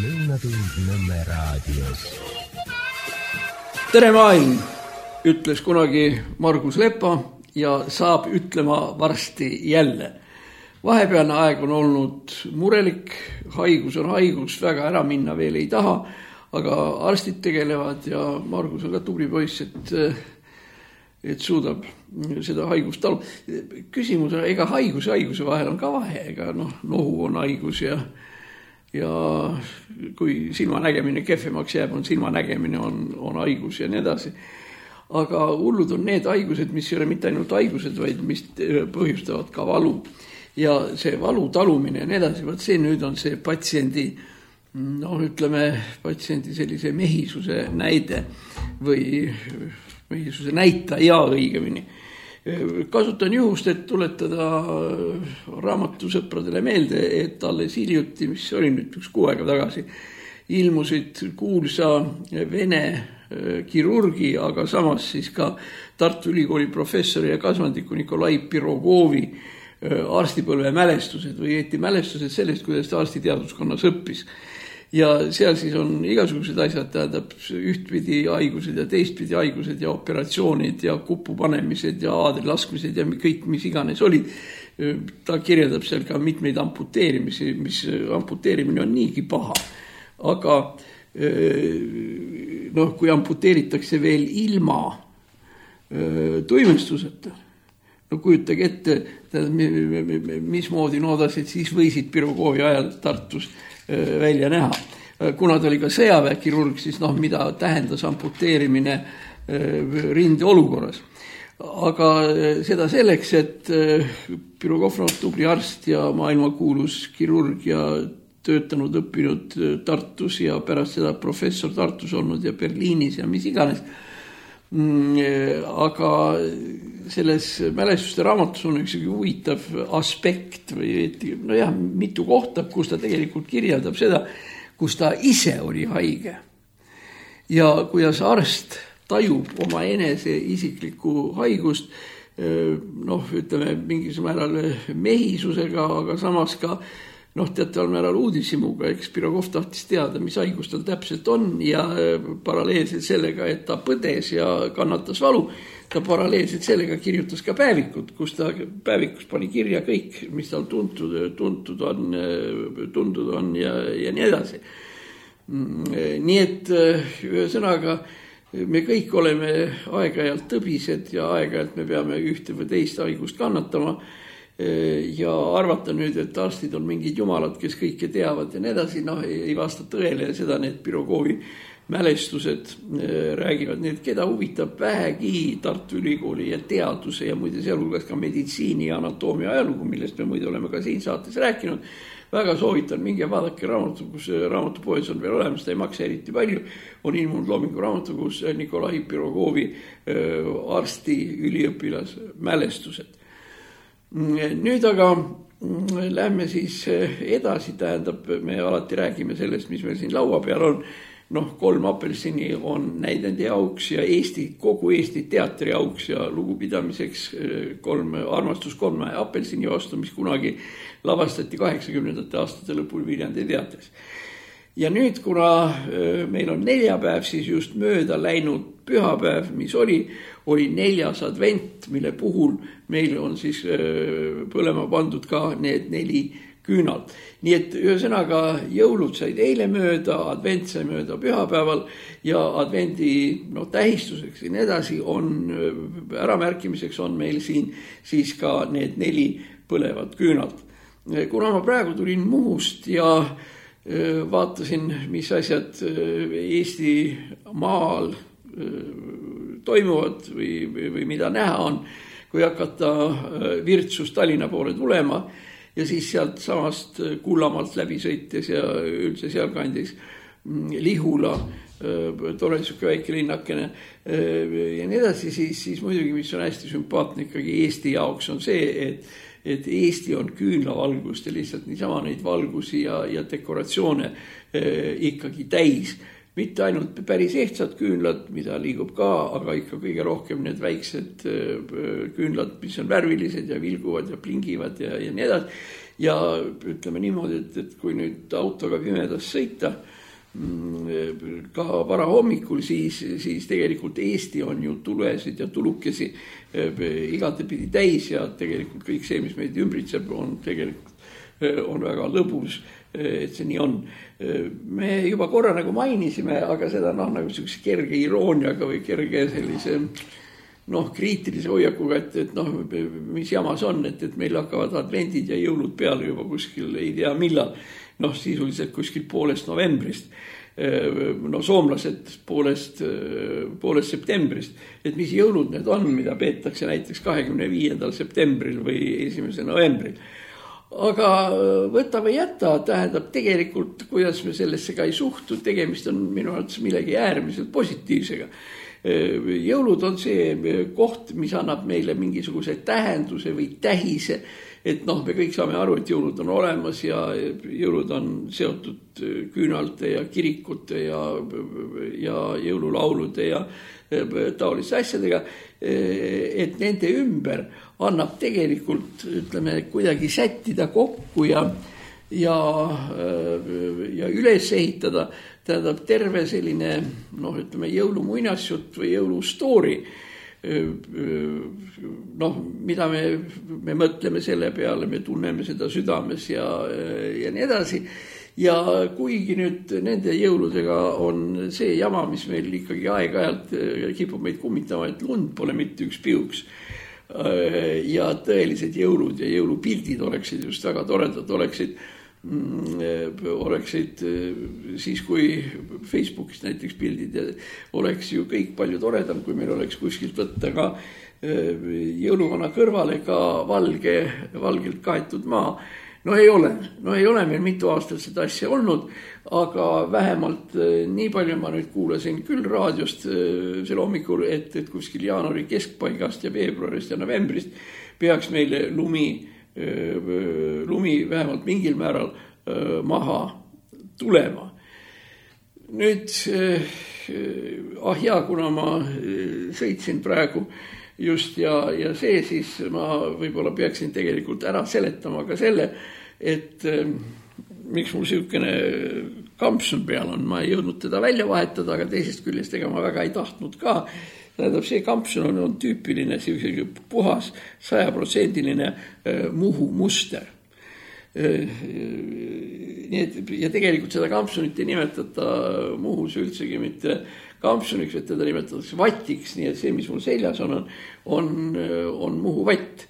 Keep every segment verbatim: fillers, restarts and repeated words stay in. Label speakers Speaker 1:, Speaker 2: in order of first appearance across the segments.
Speaker 1: Lõunatund Nõmme raadios.
Speaker 2: Tere maailm, ütles kunagi Margus Lepa ja saab ütlema varsti jälle. Vahepealne aeg on olnud murelik, haigus on haigus, väga ära minna veel ei taha, aga arstid tegelevad ja Margus on ka tubli poiss, et, et suudab seda haigust talu. Küsimus on, ega haigus ja haiguse vahel on ka vahe, ega noh, nohu on haigus ja ja kui silmanägemine kehvemaks jääb, on silmanägemine on, on haigus ja nii edasi. Aga hullud on need haigused, mis ei ole mitte ainult haigused, vaid mis põhjustavad ka valu. Ja see valu talumine ja nii edasi, vaat see nüüd on see patsiendi, noh ütleme, patsiendi sellise mehisuse näide või mehisuse näitaja õigemini. Kasutan juhust, et tuletada raamatusõpradele meelde, et alles hiljuti, mis oli nüüd üks kuu aega tagasi, ilmusid kuulsa vene kirurgi, aga samas siis ka Tartu Ülikooli professori ja kasvandiku Nikolai Pirogovi arstipõlve mälestused või eeti mälestused sellest, kuidas ta arstiteaduskonnas õppis. Ja seal siis on igasugused asjad, tähendab ühtpidi haigused ja teistpidi haigused ja operatsioonid ja kupu panemised ja aadri laskmised ja kõik, mis iganes olid. Ta kirjeldab seal ka mitmeid amputeerimisi, mis amputeerimine on niigi paha. Aga noh, kui amputeeritakse veel ilma toimestuseta, no kujutage ette, mismoodi noodasid siis võisid Pirogovi ajal Tartus välja näha. Kuna ta oli ka sõjaväekirurg, siis noh, mida tähendas amputeerimine rinde olukorras. Aga seda selleks, et Pirogov on tubli arst ja maailmakuulus kirurg ja töötanud, õppinud Tartus ja pärast seda professor Tartus olnud ja Berliinis ja mis iganes. Aga selles mälestuste raamatus on üks huvitav aspekt või no jah, mitu kohta, kus ta tegelikult kirjeldab seda, kus ta ise oli haige. Ja kuidas arst tajub oma enese isiklikku haigust, noh, ütleme, mingis määral mehisusega, aga samas ka noh, teataval määral uudishimuga, eks Pirogov tahtis teada, mis haigus tal täpselt on ja paralleelselt sellega, et ta põdes ja kannatas valu, ta paralleelselt sellega kirjutas ka päevikut, kus ta päevikus pani kirja kõik, mis tal tuntud, tuntud on, tuntud on ja, ja nii edasi. Nii et ühesõnaga, me kõik oleme aeg-ajalt tõbised ja aeg-ajalt me peame ühte või teist haigust kannatama ja arvata nüüd, et arstid on mingid jumalad, kes kõike teavad ja nii edasi, noh, ei vasta tõele ja seda need Pirogovi mälestused räägivad. Need, keda huvitab vähegi Tartu Ülikooli ja teaduse ja muide sealhulgas ka meditsiini ja anatoomia ajalugu, millest me muide oleme ka siin saates rääkinud, väga soovitan, minge vaadake raamatu, kus raamatupoes on veel olemas, ta ei maksa eriti palju, on ilmunud Loomingu raamatu, kus Nikolai Pirogovi arsti üliõpilas mälestused. Nüüd aga lähme siis edasi, tähendab, me alati räägime sellest, mis meil siin laua peal on. Noh, kolm apelsini on näidendi auks ja Eesti, kogu Eesti teatri auks ja lugupidamiseks kolm, armastus kolme apelsini vastu, mis kunagi lavastati kaheksakümnendate aastate lõpul Viljandi teatris. Ja nüüd, kuna meil on neljapäev, siis just mööda läinud pühapäev, mis oli, oli neljas advent, mille puhul meil on siis põlema pandud ka need neli küünalt. Nii et ühesõnaga jõulud said eile mööda, advent sai mööda pühapäeval ja advendi no, tähistuseks ja nii edasi on, äramärkimiseks on meil siin siis ka need neli põlevad küünalt. Kuna ma praegu tulin Muhust ja vaatasin, mis asjad Eesti maal toimuvad või, või, või mida näha on, kui hakata Virtsust Tallinna poole tulema ja siis sealt samast Kullamalt läbi sõites ja üldse sealkandis Lihula, tore suke väike linnakene ja nii edasi, siis, siis muidugi, mis on hästi sümpaatne ikkagi Eesti jaoks on see, et et Eesti on küünlavalgust ja lihtsalt niisama neid valgusi ja, ja dekoratsioone eh, ikkagi täis. Mitte ainult päris ehtsad küünlad, mida liigub ka, aga ikka kõige rohkem need väiksed eh, küünlad, mis on värvilised ja vilguvad ja plingivad ja, ja nii edasi. ja ütleme niimoodi, et, et kui nüüd autoga pimedas sõita ka varahommikul, siis, siis tegelikult Eesti on ju tulesid ja tulukesi igatepidi täis ja tegelikult kõik see, mis meid ümbritseb, on tegelikult on väga lõbus, et see nii on. Me juba korra nagu mainisime, aga seda noh, nagu sellise kerge irooniaga või kerge sellise noh, kriitilise hoiakuga, et, et noh, mis jamas on, et, et meil hakkavad advendid ja jõulud peale juba kuskil, ei tea millal. Noh, sisuliselt kuskil poolest novembrist, no soomlased poolest, poolest septembrist, et mis jõulud need on, mida peetakse näiteks kahekümne viiendal septembril või esimesel novembril. Aga võta või jätta, tähendab tegelikult, kuidas me sellesse ka ei suhtu, tegemist on minu arvates millegi äärmiselt positiivsega. Jõulud on see koht, mis annab meile mingisuguse tähenduse või tähise, et noh, me kõik saame aru, et jõulud on olemas ja jõulud on seotud küünalte ja kirikute ja, ja jõululaulude ja taoliste asjadega, et nende ümber annab tegelikult, ütleme, kuidagi sättida kokku ja, ja, ja üles ehitada, tähendab terve selline, noh, ütleme, jõulumuinasjutt või jõulustoori, noh, mida me, me mõtleme selle peale, me tunneme seda südames ja, ja nii edasi. Ja kuigi nüüd nende jõuludega on see jama, mis meil ikkagi aeg-ajalt kipub meid kummitama, et lund pole mitte üks piuks. Ja tõelised jõulud ja jõulupildid oleksid just väga toredad, oleksid oleksid siis, kui Facebookis näiteks pildid ja oleks ju kõik palju toredam, kui meil oleks kuskilt võtta ka jõuluvana kõrvale ka valge, valgelt kaetud maa. No ei ole, no ei ole meil mitu aastat seda asja olnud, aga vähemalt nii palju ma nüüd kuulasin küll raadiost selle hommikul, et, et kuskil jaanuari keskpaigast ja veebruarist ja novembrist peaks meile lumi lumi vähemalt mingil määral maha tulema. Nüüd, ah jaa, kuna ma sõitsin praegu just ja, ja see, siis ma võib-olla peaksin tegelikult ära seletama ka selle, et miks mul sihukene kampsun peal on, ma ei jõudnud teda välja vahetada, aga teisest küljest ega ma väga ei tahtnud ka. Tähendab, see kampsun on, on tüüpiline puhas sajaprotsendiline muhu muster. Nii et, ja tegelikult seda kampsunit ei nimetata muhus üldsegi mitte kampsuniks, et teda nimetatakse vatiks, nii et see, mis mul seljas on, on, on muhu vatt.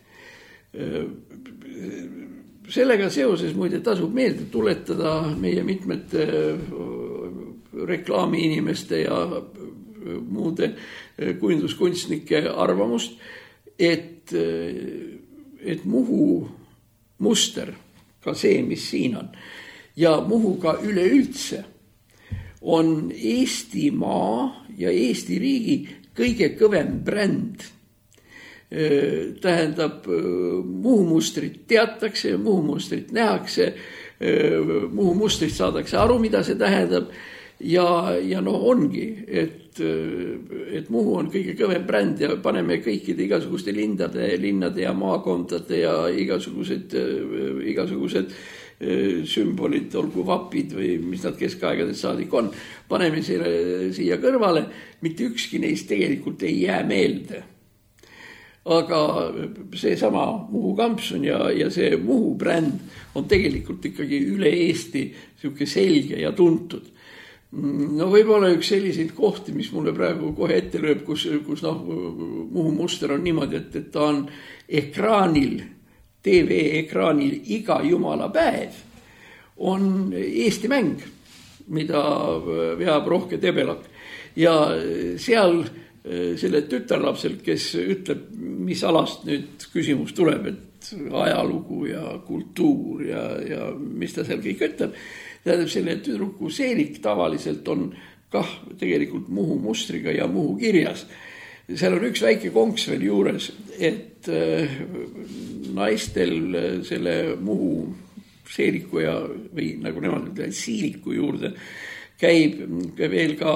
Speaker 2: Sellega seoses muide tasub meelde tuletada meie mitmete reklaamiinimeste ja muude kujunduskunstnike arvamust, et, et Muhu muster, ka see, mis siin on, ja Muhu ka üleüldse on Eestimaa ja Eesti riigi kõige kõvem bränd. Tähendab, Muhu mustrit teatakse, Muhu mustrit nähakse, Muhu mustrit saadakse aru, mida see tähendab. Ja, ja no ongi, et, et Muhu on kõige kõvem bränd ja paneme kõikide igasuguste lindade, linnade ja maakondade ja igasugused, igasugused sümbolid, olgu vapid või mis nad keskaegades saadik on, paneme selle siia kõrvale, mitte ükski neist tegelikult ei jää meelde. Aga see sama Muhu kampsun ja, ja see Muhu bränd on tegelikult ikkagi üle Eesti sihuke selge ja tuntud. No võib-olla üks selliseid kohti, mis mulle praegu kohe ette lööb, kus, kus noh, Muhu muster on niimoodi, et, et ta on ekraanil, T V-ekraanil iga jumala päev, on Eesti mäng, mida veab Rohke Debelak. Ja seal selle tütarlapsel, kes ütleb, mis alast nüüd küsimus tuleb, et ajalugu ja kultuur ja, ja mis ta seal kõik ütleb, tähendab, selle tüdruku seelik tavaliselt on kah tegelikult Muhu mustriga ja Muhu kirjas. Seal on üks väike konks veel juures, et naistel selle Muhu seeliku ja, või nagu nemad ütlevad, siiliku juurde käib veel ka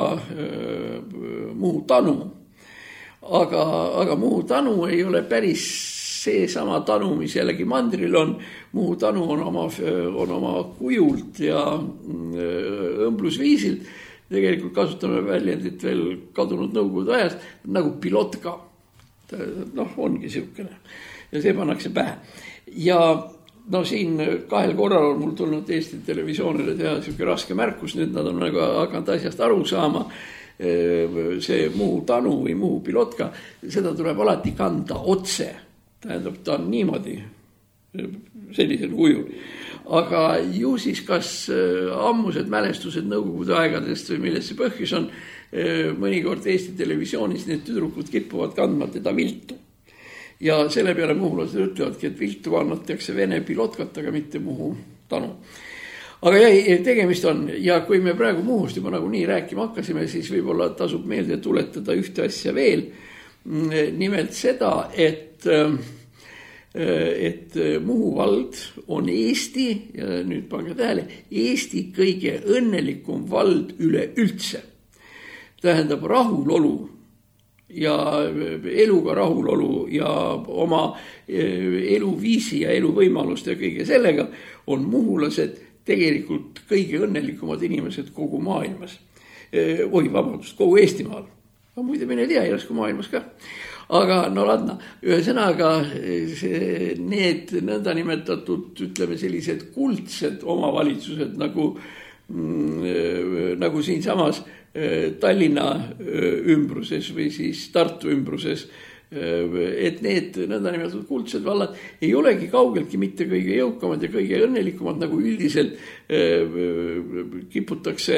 Speaker 2: Muhu tanu. Aga, aga Muhu tanu ei ole päris see sama tanu, mis jällegi mandril on, Muhu tanu on oma, on oma kujult ja õmblusviisilt, tegelikult kasutame väljendit veel kadunud nõukogude ajast, nagu pilotka. Noh, ongi siukene. Ja see pannakse pähe. Ja no siin kahel korral on mul tulnud Eesti televisioonile teha siuke raske märkus, nüüd nad on nagu hakanud asjast aru saama, see Muhu tanu või Muhu pilotka, seda tuleb alati kanda otse. Tähendab, ta on niimoodi sellisel kujul. Aga ju siis kas ammused mälestused nõukogude aegadest või milles see põhjus on, mõnikord Eesti televisioonis need tüdrukud kippuvad kandma teda viltu. Ja selle peale muhulased ütlevadki, et viltu annatakse Vene pilotkat, aga mitte Muhu tanu. Aga jäi, tegemist on, ja kui me praegu Muhust juba nagu nii rääkima hakkasime, siis võib-olla tasub meelde tuletada ühte asja veel. Nimelt seda, et et Muhu vald on Eesti, ja nüüd pange tähele, Eesti kõige õnnelikum vald üle üldse. Tähendab rahulolu ja eluga rahulolu ja oma eluviisi ja eluvõimalust ja kõige sellega on muhulased tegelikult kõige õnnelikumad inimesed kogu maailmas. Oi, vabandust, kogu Eestimaal. No, muide, mine tea, järsku maailmas ka. Aga no ladna, ühesõnaga need nõndanimetatud, ütleme sellised kuldsed omavalitsused nagu, nagu siin samas Tallinna ümbruses või siis Tartu ümbruses, et need nõndanimetatud kuldsed vallad ei olegi kaugeltki mitte kõige jõukamad ja kõige õnnelikumad, nagu üldiselt kiputakse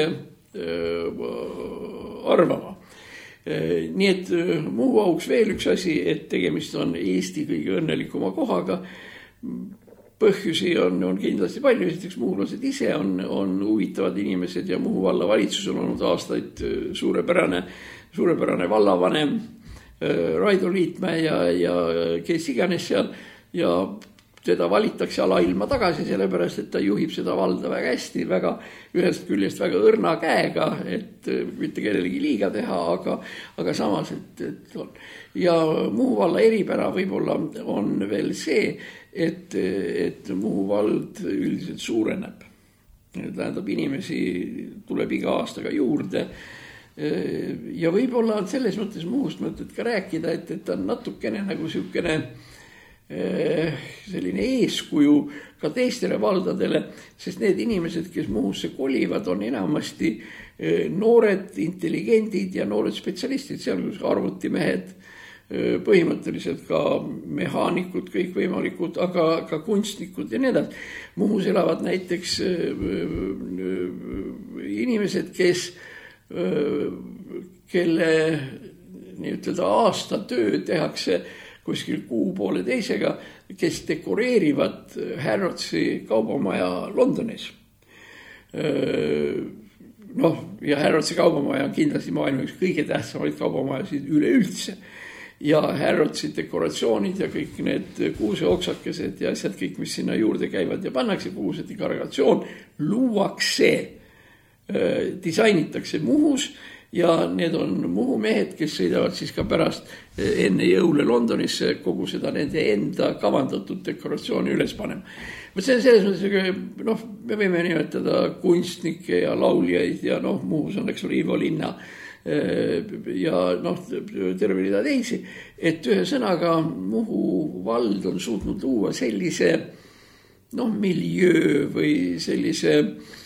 Speaker 2: arvama. Nii et Muhu auks veel üks asi, et tegemist on Eesti kõige õnnelikuma kohaga. Põhjusi on, on kindlasti palju, esiteks muhulased ise on, on huvitavad inimesed ja Muhu valla valitsus on olnud aastaid suurepärane, suurepärane vallavanem Raido Liitmäe ja, ja kes iganes seal ja teda valittakse alailma tagasi, sellepärast, et ta juhib seda valda väga hästi, väga ühest küljest väga õrna käega, et mitte kellelegi liiga teha, aga, aga samas, et, et on. Ja Muhu valla eripära võib-olla on veel see, et, et Muhu vald üldiselt suureneb. Tähendab, inimesi tuleb iga aastaga juurde. Ja võib-olla on selles mõttes Muhust mõtted ka rääkida, et, et ta on natukene nagu siukene selline eeskuju ka teistele valdadele, sest need inimesed, kes Muhusse kolivad, on enamasti noored intelligendid ja noored spetsialistid, sealhulgas arvutimehed, põhimõtteliselt ka mehaanikud, kõik võimalikud, aga ka kunstnikud ja nii edasi. Muhus elavad näiteks inimesed, kes, kelle nii ütelda aasta töö tehakse kuskil kuu poole teisega, kes dekoreerivad Harrodsi kaubamaja Londonis. Noh, ja Harrodsi kaubamaja on kindlasti maailma üks kõige tähtsamaid kaubamajasid üleüldse. Ja Harrodsi dekoratsioonid ja kõik need kuuseoksakesed ja asjad, kõik, mis sinna juurde käivad ja pannakse, kuuse dekoratsioon, luuakse, disainitakse Muhus. Ja need on Muhu mehed, kes sõidavad siis ka pärast enne jõule Londonisse kogu seda nende enda kavandatud dekoratsiooni üles panema. See on selles mõttes, noh, me võime nimetada kunstnikke ja lauljaid ja noh, Muhus on, eks ole, Ivo Linna ja noh, terve rida teisi, et ühe sõnaga Muhu vald on suutnud luua sellise noh, miljöö või sellise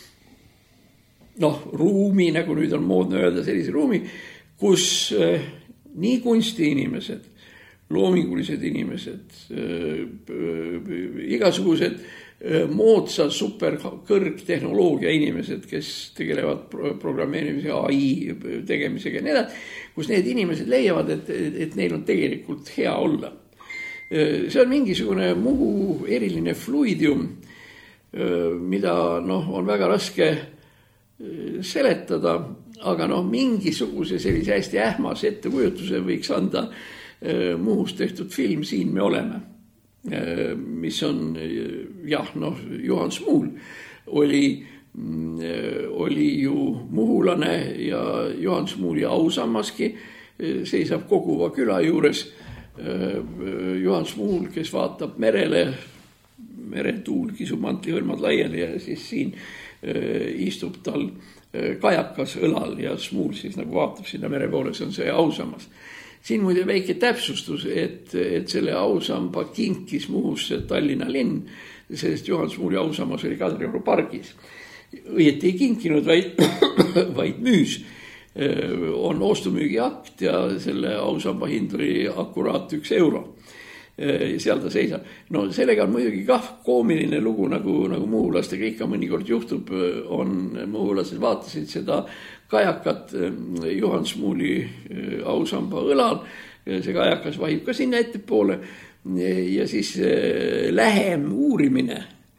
Speaker 2: noh, ruumi, nagu nüüd on moodne öelda, sellise ruumi, kus äh, nii kunstiinimesed, loomingulised inimesed, äh, äh, igasugused äh, moodsa super kõrgtehnoloogia inimesed, kes tegelevad pro- programmeerimise A I tegemisega ja nii edasi, kus need inimesed leiavad, et, et neil on tegelikult hea olla. Äh, see on mingisugune Muhu eriline fluidium, äh, mida noh, on väga raske seletada, aga noh, mingisuguse sellise hästi ähmas ettekujutuse võiks anda Muhust tehtud film Siin me oleme, mis on jah, noh, Juhan Smuul oli, oli ju muhulane ja Juhan Smuuli ausammaski seisab Koguva küla juures Juhan Smuul, kes vaatab merele, meretuul kisub mantlihõlmad laiali ja siis siin istub tal kajakas õlal ja Smuul siis nagu vaatab sinna mere poole, see on see ausammas. Siin muide väike täpsustus, et, et selle ausamba kinkis Muhusse Tallinna linn, sest Juhan Smuuli ausammas oli Kadrioru pargis. Õieti ei kinkinud, vaid, vaid müüs. On ostumüügi akt ja selle ausamba hind oli akuraat üks euro. Seal ta seisab. No sellega on muidugi kah koomiline lugu, nagu, nagu muhulastega ikka mõnikord juhtub, on muhulased vaatasid seda kajakat Juhan Smuuli ausamba õlal. See kajakas vahib ka sinna ettepoole ja siis lähem uurimine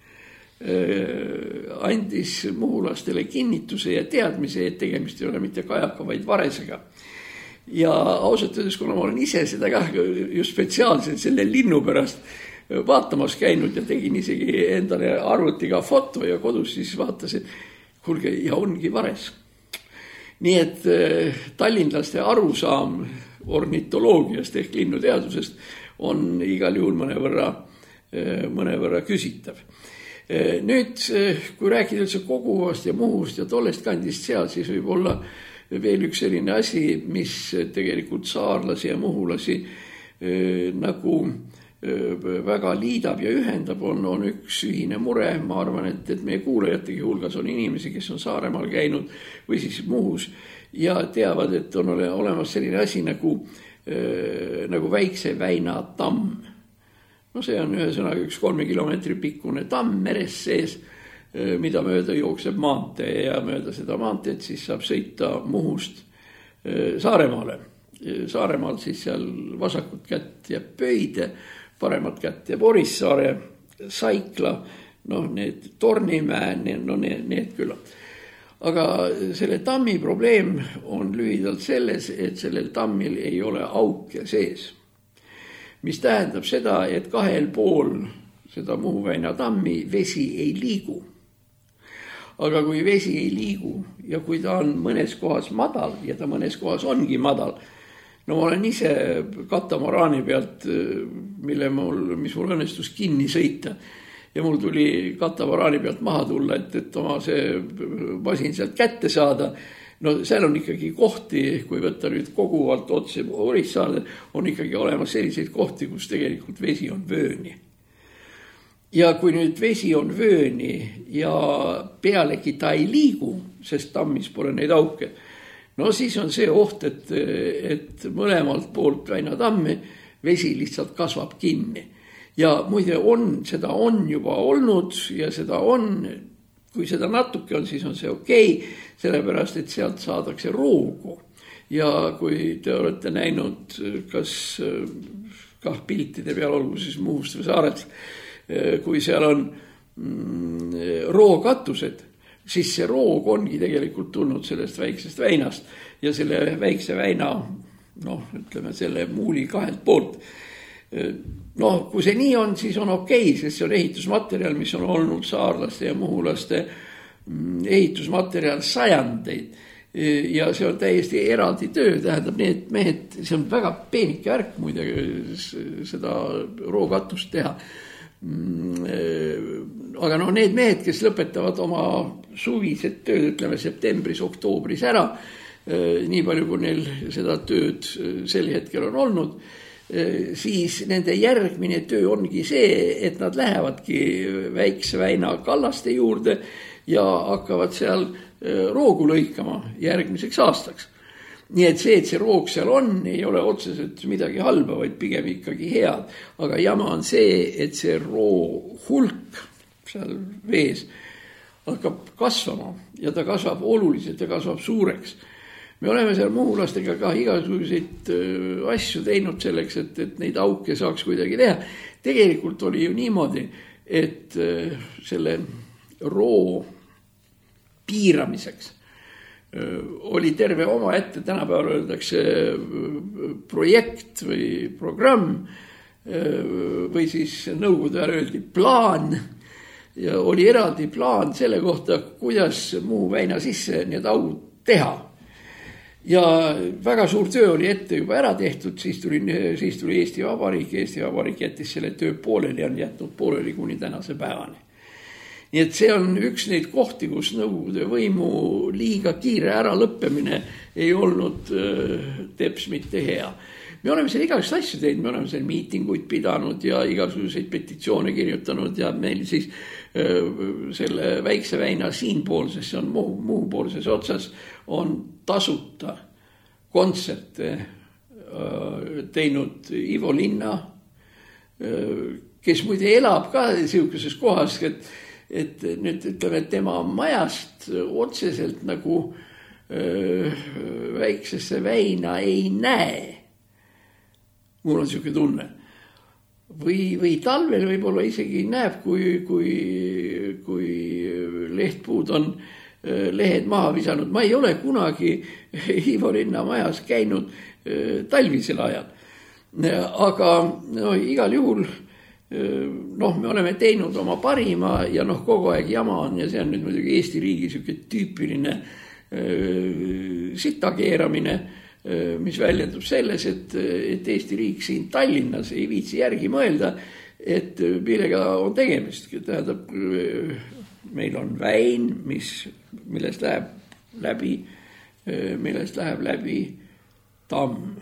Speaker 2: andis muhulastele kinnituse ja teadmise, et tegemist ei ole mitte kajaka, vaid varesega. Ja ausalt öeldes, kuna ma olen ise seda ka just spetsiaalselt selle linnu pärast vaatamas käinud ja tegin isegi endale arvutiga foto ja kodus siis vaatasin, kuulge, ja ongi vares. Nii et tallinlaste arusaam ornitoloogiast ehk linnuteadusest on igal juhul mõnevõrra, mõnevõrra küsitav. Nüüd, kui rääkida üldse Koguvast ja Muhust ja tollest kandist seal, siis võib olla veel üks selline asi, mis tegelikult saarlasi ja muhulasi nagu väga liidab ja ühendab, on, on üks ühine mure. Ma arvan, et, et meie kuulajategi hulgas on inimesi, kes on Saaremaal käinud või siis Muhus ja teavad, et on olemas selline asi nagu, nagu Väikse Väina tamm. No see on ühesõnaga üks kolme kilomeetri pikkune tamm meres sees, mida mööda jookseb maantee ja mööda seda maanteed siis saab sõita Muhust Saaremaale. Saaremaal siis seal vasakut kätt ja Pöide, paremat kätt ja Orissaare, Saikla, no need Tornimäe, no need, need küll. Aga selle tammi probleem on lühidalt selles, et sellel tammil ei ole auke sees. Mis tähendab seda, et kahel pool seda Muhu väina tammi vesi ei liigu. Aga kui vesi ei liigu ja kui ta on mõnes kohas madal ja ta mõnes kohas ongi madal, no ma olen ise katamaraani pealt, mille mul, mis mul õnnestus kinni sõita ja mul tuli katamaraani pealt maha tulla, et, et oma see masin sealt kätte saada. No seal on ikkagi kohti, kui võtta nüüd Koguvalt otse Orissaarde, on ikkagi olemas selliseid kohti, kus tegelikult vesi on vööni. Ja kui nüüd vesi on vööni ja pealegi ta ei liigu, sest tammis pole neid auke, no siis on see oht, et, et mõlemalt poolt väina tammi vesi lihtsalt kasvab kinni. Ja muide on, seda on juba olnud ja seda on. Kui seda natuke on, siis on see okei, sellepärast, et sealt saadakse roogu. Ja kui te olete näinud, kas kah piltide peal olgu siis Muhust või Saarelt, kui seal on mm, rookatused, siis see roog ongi tegelikult tulnud sellest väiksest väinast ja selle väikse väina, noh, ütleme selle muuli kahelt poolt. Noh, kui see nii on, siis on okei, sest see on ehitusmaterjal, mis on olnud saarlaste ja muhulaste ehitusmaterjal sajandeid. Ja see on täiesti eraldi töö, tähendab need mehed, see on väga peenike värk muide seda rookatust teha. Aga no need mehed, kes lõpetavad oma suvised tööd, ütleme septembris, oktoobris ära, nii palju kui neil seda tööd sel hetkel on olnud, siis nende järgmine töö ongi see, et nad lähevadki Väikse väina kallaste juurde ja hakkavad seal roogu lõikama järgmiseks aastaks. Nii et see, et see roog seal on, ei ole otseselt midagi halba, vaid pigem ikkagi head. Aga jama on see, et see roo hulk seal vees hakkab kasvama ja ta kasvab oluliselt ja kasvab suureks. Me oleme seal muhulastega ka igasuguseid asju teinud selleks, et, et neid auke saaks kuidagi teha. Tegelikult oli ju niimoodi, et selle roo piiramiseks oli terve oma ette, tänapäeval öeldakse projekt või programm või siis nõukogude ajal öeldi plaan ja oli eraldi plaan selle kohta, kuidas Muhu väina sisse need augud teha. ja väga suur töö oli ette juba ära tehtud, siis tuli, siis tuli Eesti Vabariik, Eesti Vabariik jättis selle töö pooleli, on jätnud pooleli kuni tänase päevani. Nii et see on üks neid kohti, kus Nõukogude võimu liiga kiire ära lõppemine ei olnud teps mitte hea. Me oleme seal igasugust asju teinud, me oleme seal miitinguid pidanud ja igasuguseid petitsioone kirjutanud ja meil siis selle Väikse väina siinpoolses, see on muu, muupoolses otsas, on tasuta kontserte teinud Ivo Linna, kes muide elab ka siukeses kohas, et et nüüd ütleme, et tema majast otseselt nagu öö, Väiksesse väina ei näe. Mul on siuke tunne. Või, või talvel võib-olla isegi näeb, kui, kui, kui lehtpuud on lehed maha visanud. Ma ei ole kunagi Ivo Linna majas käinud talvisel ajal. Aga no, igal juhul noh, me oleme teinud oma parima ja noh, kogu aeg jama on ja see on nüüd muidugi Eesti riigi siuke tüüpiline äh, sitakeeramine, äh, mis väljendub selles, et, et Eesti riik siin Tallinnas ei viitsi järgi mõelda, et millega on tegemist. Tähendab, meil on väin, mis, millest läheb läbi, millest läheb läbi tamm.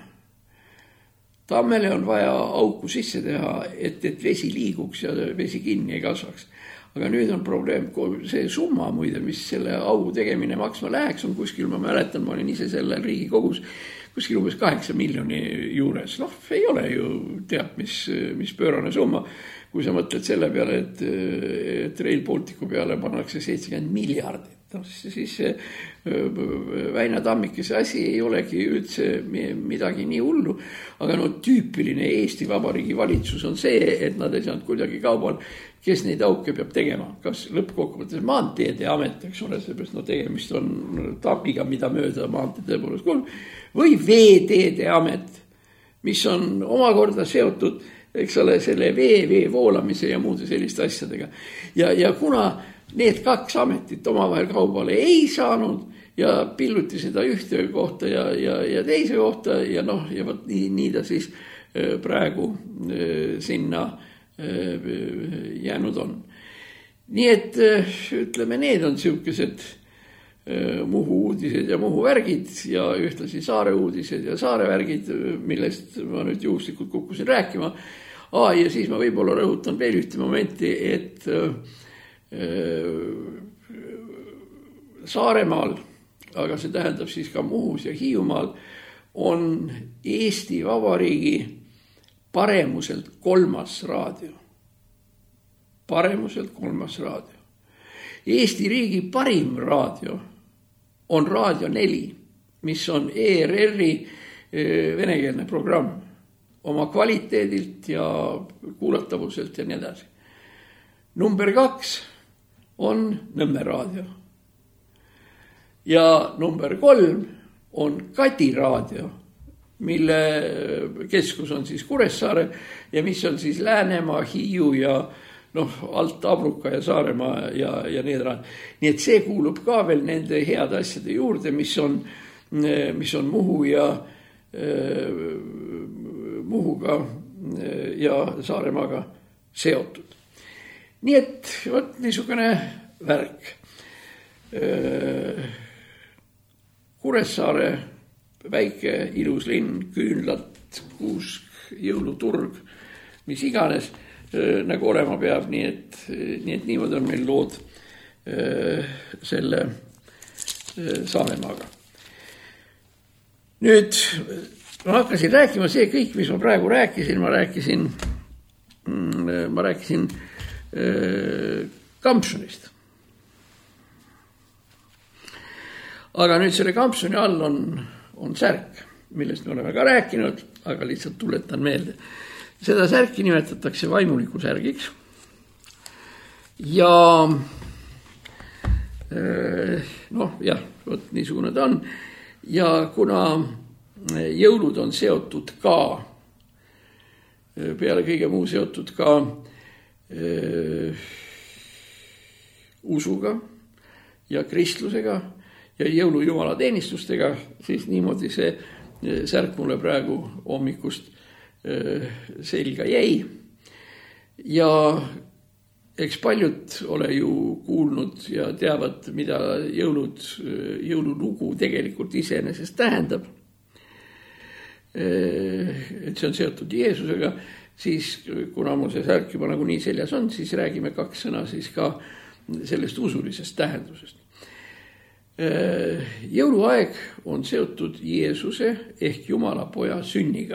Speaker 2: Tammele on vaja auku sisse teha, et, et vesi liiguks ja vesi kinni ei kasvaks. Aga nüüd on probleem, see summa muide, mis selle augu tegemine maksma läheks, on kuskil, ma mäletan, ma olin ise selle Riigikogus, kuskil umbes kaheksa miljoni juures. Noh, ei ole ju teab, mis, mis pöörane summa. Kui sa mõtled selle peale, et, et Rail Balticu peale pannakse seitsekümmend miljardit. No, siis Väina tammikese asi ei olegi üldse midagi nii hullu, aga no tüüpiline Eesti Vabariigi valitsus on see, et nad ei saanud kuidagi kaubal, kes neid auke peab tegema, kas lõppkokkuvõttes maanteede amet, eks ole, seepärast no tegemist on tammiga, mida mööda maanteede poolest kolm, või veeteede amet, mis on omakorda seotud, eks ole, selle vee, vee voolamise ja muude selliste asjadega. Ja, ja kuna need kaks ametit omavahel kaubale ei saanud ja pilluti seda ühte kohta ja, ja, ja teise kohta ja noh, ja võt, nii, nii ta siis praegu sinna jäänud on. Nii et ütleme, need on siukesed Muhu uudised ja Muhu värgid ja ühtlasi Saare uudised ja Saare värgid, millest ma nüüd juhuslikult kukkusin rääkima. Aa, ja siis ma võib-olla rõhutan veel ühte momenti, et Saaremaal, aga see tähendab siis ka Muhus ja Hiiumaal, on Eesti Vabariigi paremuselt kolmas raadio. Paremuselt kolmas raadio. Eesti riigi parim raadio on Raadio neli, mis on E R R-i venekeelne programm oma kvaliteedilt ja kuulatavuselt ja nii edasi. Number kaks on Nõmme raadio. Ja number kolm on Kadi raadio, mille keskus on siis Kuressaare ja mis on siis Läänemaa, Hiiu ja noh, alt Abruka ja Saaremaa ja, ja need rad. Nii et see kuulub ka veel nende head asjade juurde, mis on, mis on Muhu ja Muhuga ja Saaremaaga seotud. Nii et võt niisugune värk. Kuressaare väike ilus linn, küünlad, kuusk, jõuluturg, mis iganes nagu olema peab, nii et, nii et niimoodi on meil lood selle Saaremaaga. Nüüd ma hakkasin rääkima see kõik, mis ma praegu rääkisin, ma rääkisin, ma rääkisin Kampsunist. Aga nüüd selle Kampsuni all on, on särk, millest me oleme ka rääkinud, aga lihtsalt tuletan meelde. Seda särki nimetatakse vaimuliku särgiks. Ja noh, jah, võt niisugune ta on. Ja kuna jõulud on seotud ka, peale kõige muu seotud ka öö, usuga ja kristlusega ja jõulujumala teenistustega, siis niimoodi see särk mulle praegu hommikust selga jäi. Ja eks paljud ole ju kuulnud ja teavad, mida jõulud, jõululugu tegelikult iseenesest tähendab. Et see on seotud Jeesusega, siis kuna mul see särk juba nagu nii seljas on, siis räägime kaks sõna siis ka sellest usulisest tähendusest. Jõuluaeg on seotud Jeesuse ehk Jumala poja sünniga.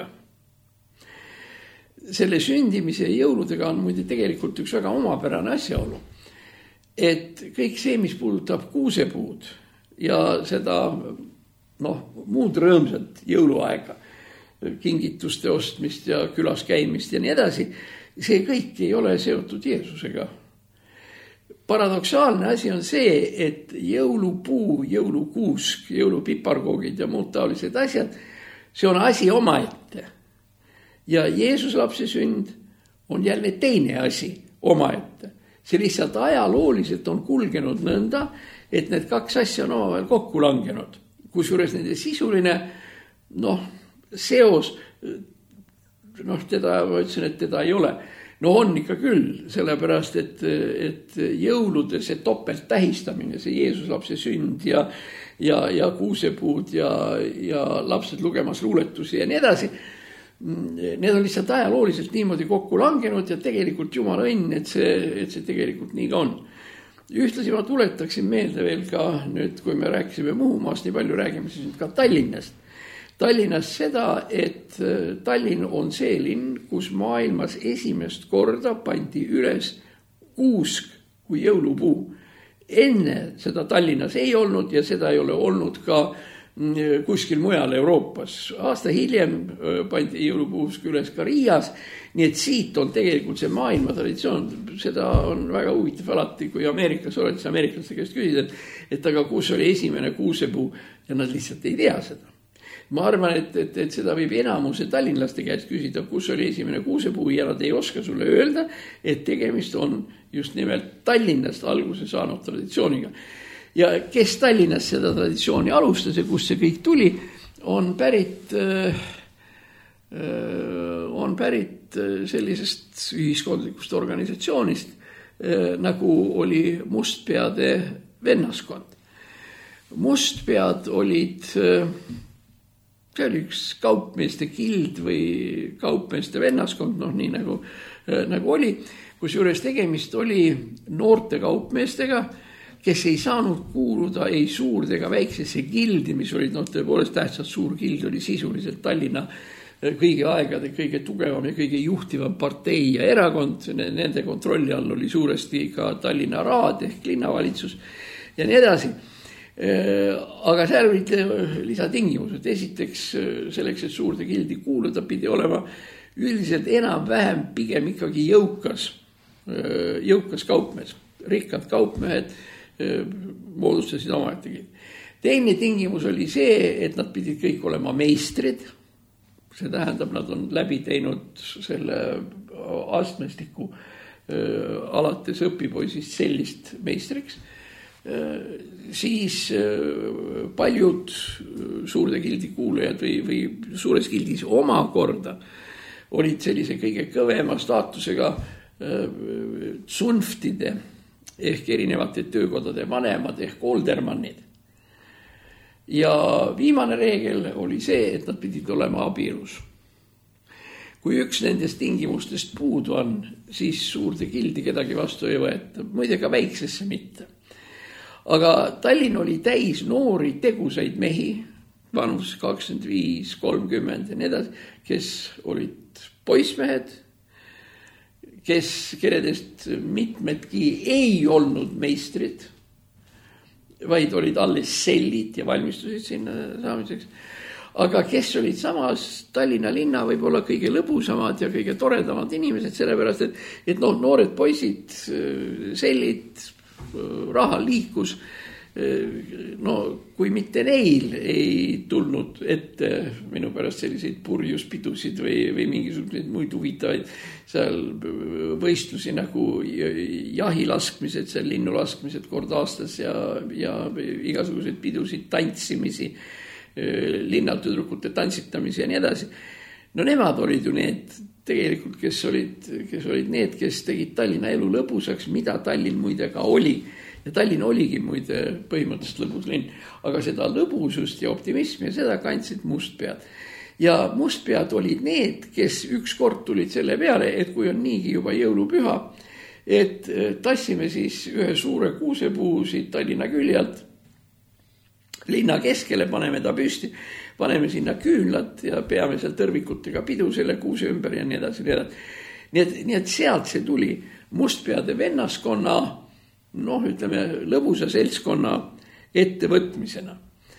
Speaker 2: Selle sündimise ja jõuludega on muide tegelikult üks väga omapärane asjaolu, et kõik see, mis puudutab kuusepuud ja seda noh, muud rõõmsat jõuluaega, kingituste ostmist ja külas käimist ja nii edasi, see kõik ei ole seotud Jeesusega. Paradoksaalne asi on see, et jõulupuu, jõulukuusk, jõulupiparkoogid ja muud taolised asjad, see on asi omaette. Ja Jeesus lapse sünd on jälle teine asi omaette. See lihtsalt ajalooliselt on kulgenud nõnda, et need kaks asja on omavahel kokku langenud. Kusjuures nende sisuline noh, seos, noh, teda, ma ütlesin, et teda ei ole. No on ikka küll, sellepärast, et, et jõulude see topelt tähistamine, see Jeesus lapse sünd ja, ja, ja kuusepuud ja, ja lapsed lugemas luuletusi ja nii edasi, need on lihtsalt ajalooliselt niimoodi kokku langenud ja tegelikult Jumala õnn, et see, et see tegelikult nii ka on. Ühtlasi ma tuletaksin meelde veel ka nüüd, kui me rääkisime Muhumaast, nii palju räägime siis ka Tallinnast. Tallinnas seda, et Tallinn on see linn, kus maailmas esimest korda pandi üles kuusk kui jõulupuu. Enne seda Tallinnas ei olnud ja seda ei ole olnud ka kuskil mujal Euroopas. Aasta hiljem pandi jõulupuusk üles ka Riias, nii et siit on tegelikult see maailma traditsioon. Seda on väga huvitav alati, kui Ameerikas oled, siis ameeriklaste käest küsida, et aga kus oli esimene kuusepuu ja nad lihtsalt ei tea seda. Ma arvan, et, et, et seda võib enamuse tallinlaste käest küsida, kus oli esimene kuusepuu ja nad ei oska sulle öelda, et tegemist on just nimelt Tallinnast alguse saanud traditsiooniga. Ja kes Tallinnas seda traditsiooni alustas ja kus see kõik tuli, on pärit, on pärit sellisest ühiskondlikust organisatsioonist, nagu oli Mustpeade vennaskond. Mustpead olid... See oli üks kaupmeeste gild või kaupmeeste vennaskond, noh nii nagu, nagu oli, kus juures tegemist oli noorte kaupmeestega, kes ei saanud kuuluda ei suurde ega väiksesse gildi, mis olid noh, tõepoolest tähtsad. Suur gild oli sisuliselt Tallinna kõigi aegade kõige tugevam ja kõige juhtivam partei ja erakond. Nende kontrolli all oli suuresti ka Tallinna raad ehk linnavalitsus ja nii edasi. Aga seal olid lisatingimused. Esiteks selleks, et suurde gildi kuuluda, pidi olema üldiselt enam-vähem pigem ikkagi jõukas, jõukas kaupmees. Rikkad kaupmehed moodustasid omaette gild. Teine tingimus oli see, et nad pidid kõik olema meistrid. See tähendab, nad on läbi teinud selle astmestiku alates õpipoisist sellist meistriks. Siis paljud suurde gildi kuulujad või, või suures gildis omakorda olid sellise kõige kõvema staatusega tsunftide ehk erinevate töökodade vanemad ehk oldermannid. Ja viimane reegel oli see, et nad pidid olema abielus. Kui üks nendest tingimustest puudu on, siis suurde gildi kedagi vastu ei võeta, muide ka väiksesse mitte. Aga Tallinn oli täis noori tegusaid mehi, vanus kakskümmend viis, kolmkümmend ja nii edasi, kes olid poissmehed, kes, kelledest mitmedki ei olnud meistrid, vaid olid alles sellid ja valmistusid sinna saamiseks. Aga kes olid samas Tallinna linna võib-olla kõige lõbusamad ja kõige toredamad inimesed, sellepärast, et, et no, noored poisid, sellid, raha liikus no kui mitte neil ei tulnud ette minu pärast selliseid purjuspidusid või, või mingisuguseid muid huvitavaid seal võistlusi nagu jahilaskmised, seal linnulaskmised kord aastas ja, ja igasuguseid pidusid, tantsimisi, linnatüdrukute tantsitamisi ja nii edasi. No nemad olid ju need tegelikult, kes olid, kes olid need, kes tegid Tallinna elu lõbusaks, mida Tallinn muide ka oli. Ja Tallinn oligi muide põhimõtteliselt lõbus linn, aga seda lõbusust ja optimismi ja seda kandsid mustpead. Ja mustpead olid need, kes ükskord tulid selle peale, et kui on niigi juba jõulupüha, et tassime siis ühe suure kuusepuu siit Tallinna küljalt, linna keskele, paneme ta püsti, paneme sinna küünlat ja peame seal tõrvikutega pidu selle kuuse ümber ja nii edasi. Nii edasi. Nii et, nii et sealt see tuli mustpeade vennaskonna, noh, ütleme, lõbusa seltskonna ettevõtmisena.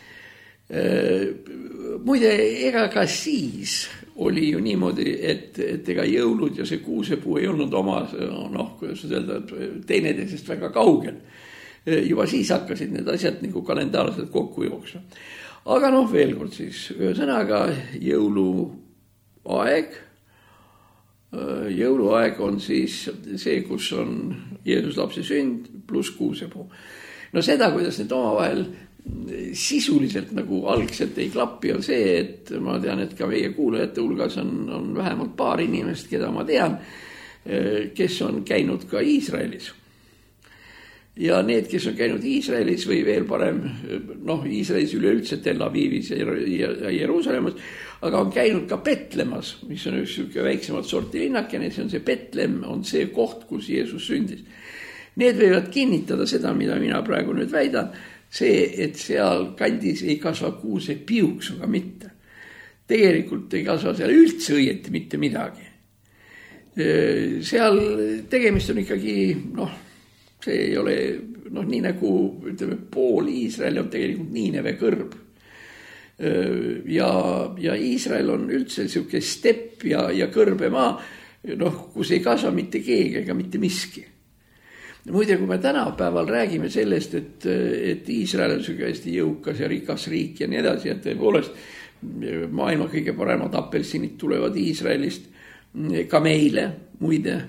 Speaker 2: Muide, ega ka siis oli ju niimoodi, et, et ega jõulud ja see kuusepuu ei olnud oma, noh, kuidas öelda, teineteisest väga kaugel. Juba siis hakkasid need asjad nagu kalendaarselt kokku jooksma. Aga noh, veel kord siis, ühesõnaga jõuluaeg, jõuluaeg on siis see, kus on Jeesus lapse sünd pluss kuusepuu. No seda, kuidas need omavahel sisuliselt nagu algselt ei klappi, on see, et ma tean, et ka meie kuulajate hulgas on, on vähemalt paar inimest, keda ma tean, kes on käinud ka Iisraelis. Ja need, kes on käinud Iisraelis või veel parem, noh, Iisraelis üleüldse Tel Avivis ja Jeruusalemmas, aga on käinud ka Petlemas, mis on üks väiksemat sorti linnakene, see on see Petlem, on see koht, kus Jeesus sündis. Need võivad kinnitada seda, mida mina praegu nüüd väidan, see, et seal kandis ei kasva kuuse piuks, aga mitte. Tegelikult ei kasva seal üldse õieti mitte midagi. Seal tegemist on ikkagi, noh, see ei ole, noh, nii nagu, ütleme, pool Iisrael on tegelikult Niineve kõrb. Ja, ja Iisrael on üldse selline stepp ja, ja kõrbemaa, noh, kus ei kasva mitte keegi ega mitte miski. Muide, kui me tänapäeval räägime sellest, et, et Iisrael on selline hästi jõukas ja rikas riik ja nii edasi, et tõepoolest maailma kõige paremad apelsinid tulevad Iisraelist, ka meile, muide.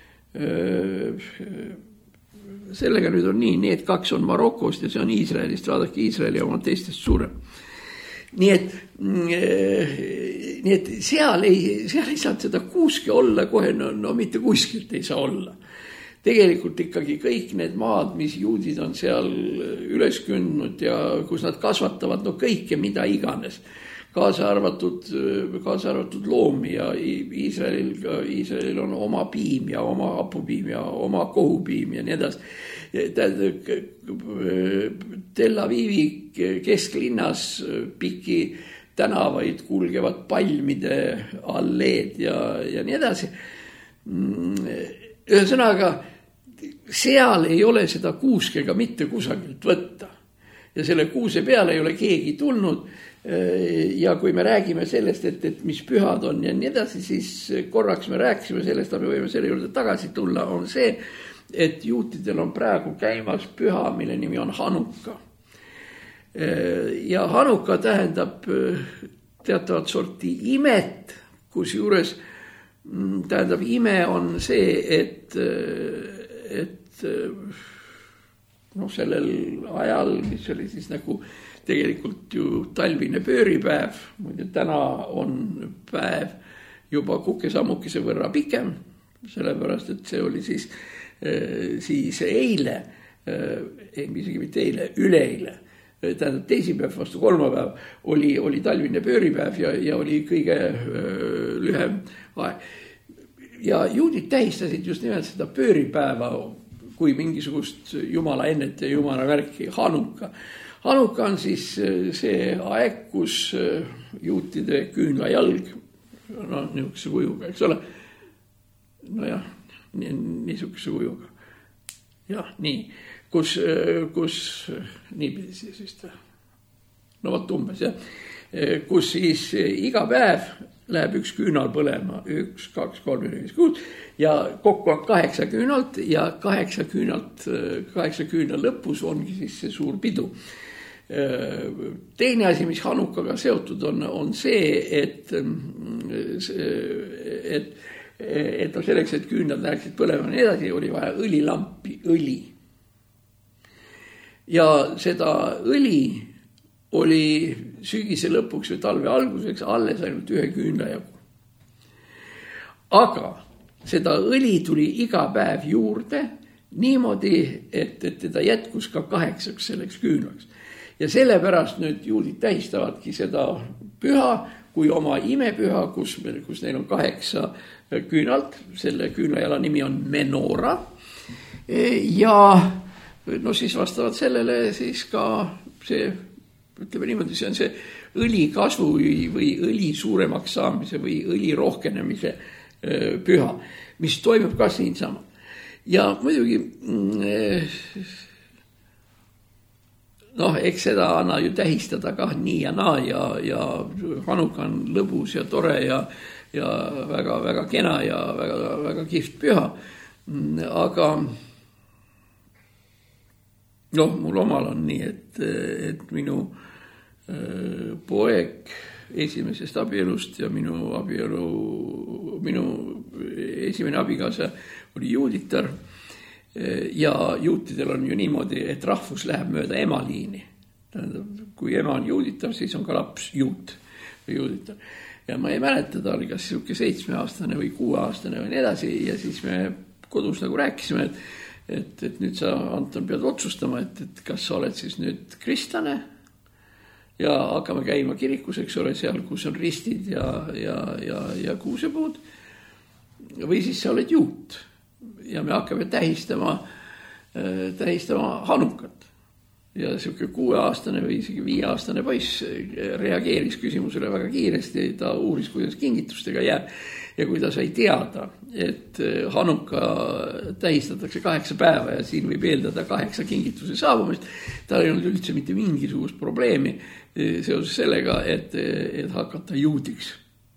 Speaker 2: Sellega nüüd on nii, need kaks on Marokost ja see on Iisraelist, vaadake Iisraeli oma teistest suurem. Nii et, nii et seal, ei, seal ei saanud seda kuuske olla kohe, no, no mitte kuskilt ei saa olla. Tegelikult ikkagi kõik need maad, mis juudid on seal üles kündnud ja kus nad kasvatavad, no kõike mida iganes. Kaasa arvatud, kaasa arvatud loomi ja Iisraelil, Iisraelil on oma piim ja oma hapupiim ja oma kohupiim ja nii edasi. Tel Avivi kesklinnas piki tänavaid kulgevad palmide alleed ja, ja nii edasi. Ühesõnaga, seal ei ole seda kuuskega mitte kusagilt võtta. Ja selle kuuse peale ei ole keegi tulnud. Ja kui me räägime sellest, et, et mis pühad on ja nii edasi, siis korraks me rääkisime sellest, aga me võime selle juurde tagasi tulla, on see, et juutidel on praegu käimas püha, mille nimi on Hanuka. Ja Hanuka tähendab teatavat sorti imet, kus juures tähendab ime on see, et, et noh, sellel ajal, mis oli siis nagu tegelikult ju talvine pööripäev, muide täna on päev juba kukesammukese võrra pikem, sellepärast, et see oli siis, siis eile, isegi mitte eile, üleeile, tähendab teisipäev vastu kolmapäev, oli, oli talvine pööripäev ja, ja oli kõige lühem aeg. Ja juudid tähistasid just nimelt seda pööripäeva kui mingisugust jumala ennet ja jumala värki, Hanuka. Hanuka on siis see aeg, kus juutide küünlajalg, no niisuguse kujuga, eks ole, no jah, niisuguse kujuga, jah, nii, kus, kus nii pidi siis vist, no vaat umbes, jah, kus siis iga päev läheb üks küünal põlema, üks, kaks, kolm, neli, kuus ja kokku on kaheksa küünalt ja kaheksa küünalt, kaheksa küünal lõpus ongi siis see suur pidu. Teine asi, mis Hanukaga seotud on, on see, et, et, et no selleks, et küünlad läheksid põlema nii edasi, oli vaja õlilampi, õli. Ja seda õli oli sügise lõpuks või talve alguseks alles ainult ühe küünla jagu. Aga seda õli tuli iga päev juurde niimoodi, et, et teda jätkus ka kaheksaks selleks küünlaks. Ja sellepärast nüüd juudid tähistavadki seda püha kui oma imepüha, kus, kus neil on kaheksa küünalt. Selle küünlajala nimi on Menora. Ja no siis vastavalt sellele siis ka see, ütleme niimoodi, see on see õli kasvu või, või õli suuremaks saamise või õli rohkenemise püha, mis toimub ka siin sama. Ja muidugi noh, eks seda anna ju tähistada ka nii ja naa ja, ja Hanuka on lõbus ja tore ja, ja väga, väga kena ja väga, väga kihvt püha. Aga noh, mul omal on nii, et, et minu poeg esimesest abielust ja minu abielu, minu esimene abikaasa oli juuditar ja juutidel on ju niimoodi, et rahvus läheb mööda emaliini. Tähendab, kui ema on juuditar, siis on ka laps juut või juuditar. Ja ma ei mäleta, ta oli kas siuke seitsmeaastane või kuueaastane või nii edasi ja siis me kodus nagu rääkisime, et, et, et nüüd sa, Anton, pead otsustama, et, et kas sa oled siis nüüd kristlane ja hakkame käima kirikus, eks ole, seal, kus on ristid ja, ja, ja, ja kuusepuud või siis sa oled juut ja me hakkame tähistama, tähistama Hanukat. Ja siuke kuueaastane või isegi viieaastane poiss reageeris küsimusele väga kiiresti, ta uuris, kuidas kingitustega jääb ja kui ta sai teada, et Hanuka tähistatakse kaheksa päeva ja siin võib eeldada kaheksa kingituse saabumist, tal ei olnud üldse mitte mingisugust probleemi seoses sellega, et, et hakata juudiks.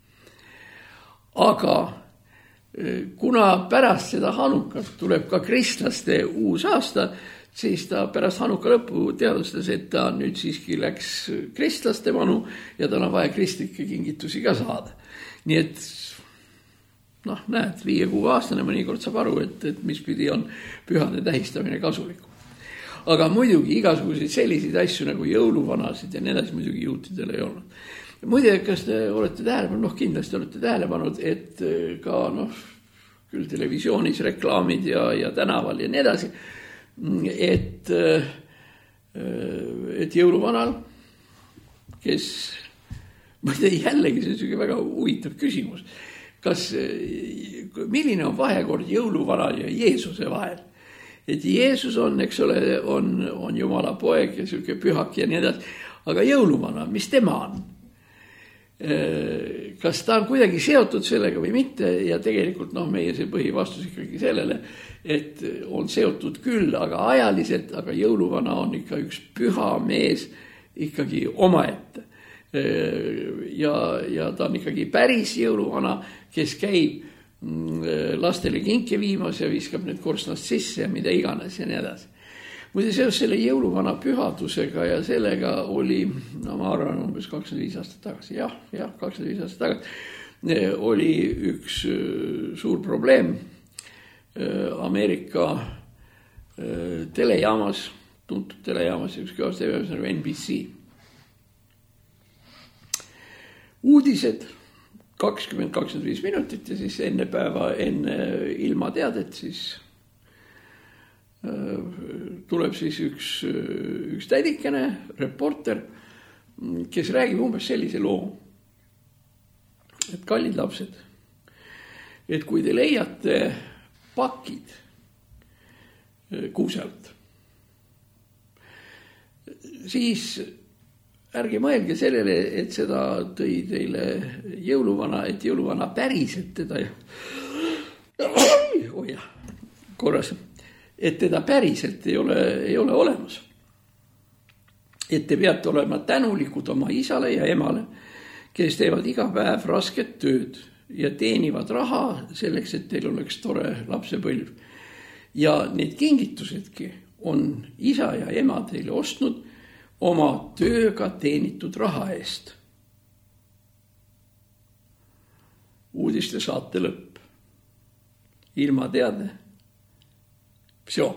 Speaker 2: Aga kuna pärast seda Hanukat tuleb ka kristlaste uus aasta, siis ta pärast Hanuka lõppu teadustas, et ta nüüd siiski läks kristlaste manu ja tal on vaja kristlikke kingitusi ka saada. Nii et noh, näed, viie-kuue aastane mõnikord saab aru, et, et mis pidi on pühade tähistamine kasulikum. Aga muidugi igasuguseid selliseid asju nagu jõuluvanasid ja nii edasi muidugi juutidel ei olnud. Muide, kas te olete tähelepanud, noh kindlasti olete tähelepanud, et ka noh, küll televisioonis reklaamid ja, ja tänaval ja nii edasi, et, et jõuluvanal, kes, ma ei tea, jällegi see on selline väga huvitav küsimus, kas, milline on vahekord jõuluvanal ja Jeesuse vahel? Et Jeesus on, eks ole, on, on Jumala poeg ja selline pühak ja nii edasi, aga jõuluvana, mis tema on? Kas ta on kuidagi seotud sellega või mitte ja tegelikult noh, meie see põhivastus ikkagi sellele, et on seotud küll, aga ajaliselt, aga jõuluvana on ikka üks püha mees ikkagi omaette. Ja, ja ta on ikkagi päris jõuluvana, kes käib lastele kinke viimas ja viskab need korstnast sisse ja mida iganes ja nii edasi. Muide seos selle jõuluvana pühadusega ja sellega oli, no ma arvan, umbes kakskümmend viis aastat tagasi, jah, jah, kakskümmend viis aastat tagasi, oli üks suur probleem Ameerika telejaamas, tuntud telejaamas, üks kõvas telejaamas nagu N B C. Uudised, kakskümmend kuni kakskümmend viis minutit ja siis enne päeva, enne ilmateadet siis tuleb siis üks, üks tädikene, reporter, kes räägib umbes sellise loo, et kallid lapsed, et kui te leiate pakid kuuselt, siis ärge mõelge sellele, et seda tõi teile jõuluvana, et jõuluvana päriselt teda oh jah, korras et teda päriselt ei ole, ei ole olemas. Et te peate olema tänulikud oma isale ja emale, kes teevad iga päev rasket tööd ja teenivad raha selleks, et teil oleks tore lapsepõlv. Ja need kingitusedki on isa ja ema teile ostnud oma tööga teenitud raha eest. Uudiste saate lõpp. Ilma teade. Psjo.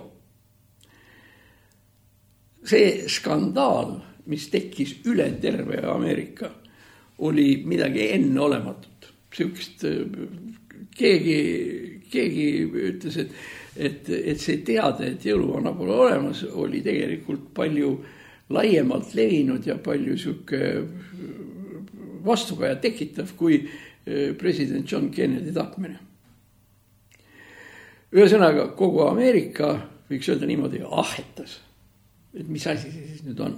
Speaker 2: See skandaal, mis tekkis üle terve Ameerika, oli midagi enneolematut. Sihukest keegi, keegi ütles, et, et, et see teade, et jõuluvana pole olemas, oli tegelikult palju laiemalt levinud ja palju sihuke vastukaja tekitav kui president John Kennedy tapmine. Ühesõnaga, kogu Ameerika, võiks öelda niimoodi, ahetas, et mis asi see siis nüüd on.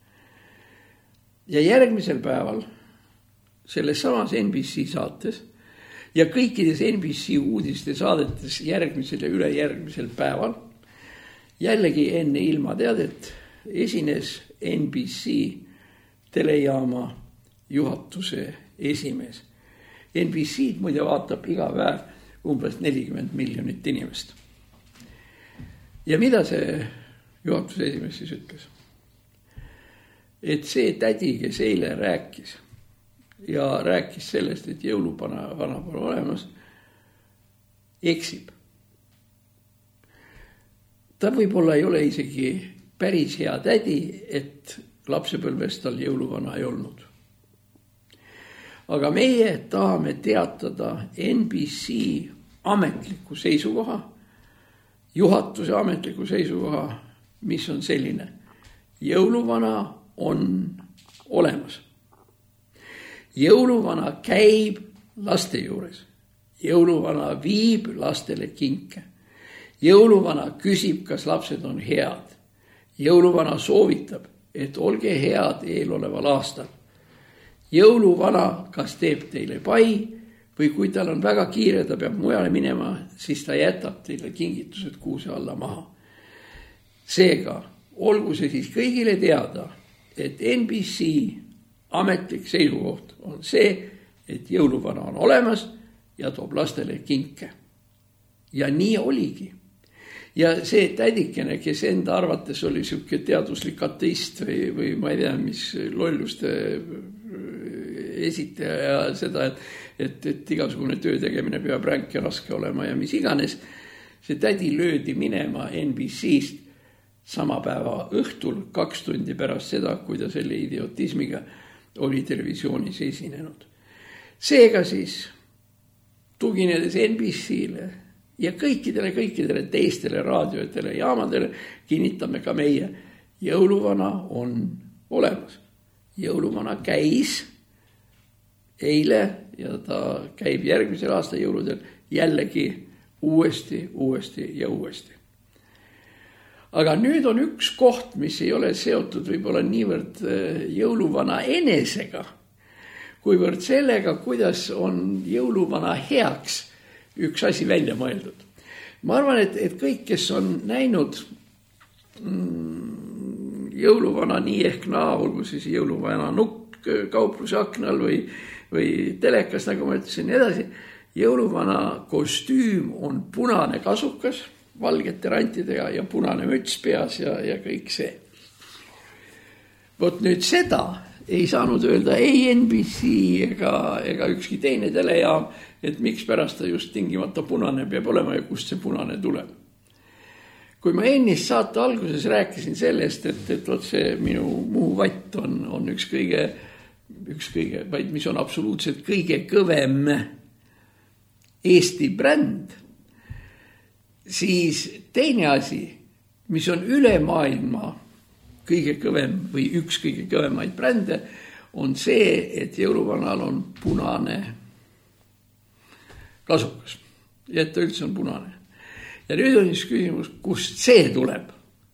Speaker 2: Ja järgmisel päeval selles samas N B C saates ja kõikides N B C uudiste saadetes järgmisel ja ülejärgmisel päeval jällegi enne ilmateadet esines N B C telejaama juhatuse esimees. N B C-d muide vaatab iga päev umbes nelikümmend miljonit inimest. Ja mida see juhatuse esimees siis ütles? Et see tädi, kes eile rääkis ja rääkis sellest, et jõuluvana vana pole olemas, eksib. Ta võib-olla ei ole isegi päris hea tädi, et lapsepõlves tal jõuluvana ei olnud. Aga meie tahame teatada N B C ametliku seisukoha, juhatuse ametliku seisukoha, mis on selline. Jõuluvana on olemas. Jõuluvana käib laste juures. Jõuluvana viib lastele kinke. Jõuluvana küsib, kas lapsed on head. Jõuluvana soovitab, et olge head eeloleval aastal. Jõuluvana kas teeb teile pai või kui tal on väga kiire, ta peab mujale minema, siis ta jätab teile kingitused kuuse alla maha. Seega, olgu see siis kõigile teada, et N B C ametlik seisukoht on see, et jõuluvana on olemas ja toob lastele kinke. Ja nii oligi. Ja see tädikene, kes enda arvates oli siuke teaduslik ateist või, või ma ei tea, mis lolluste esitaja ja seda, et, et, et igasugune töö tegemine peab ränk ja raske olema ja mis iganes. See tädi löödi minema N B C-st sama päeva õhtul kaks tundi pärast seda, kui ta selle idiotismiga oli televisioonis esinenud. Seega siis tuginedes N B C-le ja kõikidele, kõikidele teistele raadioetele jaamadele kinnitame ka meie, jõuluvana on olemas. Jõuluvana käis eile ja ta käib järgmisel aasta jõuludel jällegi uuesti, uuesti ja uuesti. Aga nüüd on üks koht, mis ei ole seotud võib-olla niivõrd jõuluvana enesega, kuivõrd sellega, kuidas on jõuluvana heaks üks asi välja mõeldud. Ma arvan, et, et kõik, kes on näinud mm, jõuluvana nii ehk naa, olgu siis jõuluvana nukk kaupluse aknal või, või telekas, nagu ma ütlesin, nii edasi. Jõuluvana kostüüm on punane kasukas, valgete rantidega ja punane müts peas ja, ja kõik see. Vot nüüd seda ei saanud öelda ei N B C ega, ega ükski teine telejaam, et miks pärast ta just tingimata punane peab olema ja kust see punane tuleb. Kui ma ennist saate alguses rääkisin sellest, et, et vot see minu muu vatt on, on üks kõige, üks kõige, vaid mis on absoluutselt kõige kõvem Eesti bränd, siis teine asi, mis on üle maailma kõige kõvem või üks kõige kõvemaid brände, on see, et jõuluvanal on punane kasukas. Ja et ta üldse on punane. Ja nüüd on siis küsimus, kust see tuleb?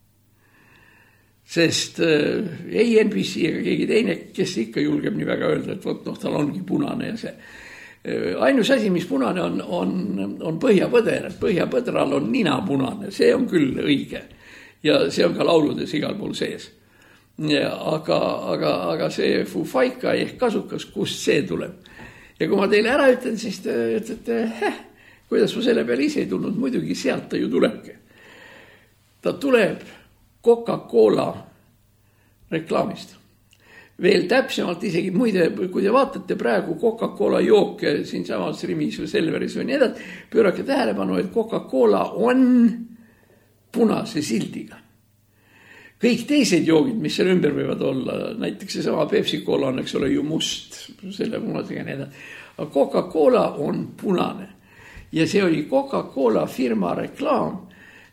Speaker 2: Sest äh, ei N B C ega keegi teine, kes ikka julgeb nii väga öelda, et vot noh, tal ongi punane ja see. Äh, ainus asi, mis punane on, on, on põhjapõder. Põhjapõdral on nina punane, see on küll õige. Ja see on ka lauludes igal pool sees. Ja, aga, aga, aga see fufaika ehk kasukas, kust see tuleb. Ja kui ma teile ära ütlen, siis te ütlete, heh, kuidas ma selle peale ise ei tulnud, muidugi sealt ta ju tulebki. Ta tuleb Coca-Cola reklaamist. Veel täpsemalt isegi, muide, kui te vaatate praegu Coca-Cola jooke siin samas Rimis või Selveris või nii edasi, pöörake tähelepanu, et Coca-Cola on punase sildiga. Kõik teised joogid, mis seal ümber võivad olla, näiteks see sama Pepsi-Cola on, eks ole ju must, selle punasega nii edasi. Aga Coca-Cola on punane. Ja see oli Coca-Cola firma reklaam,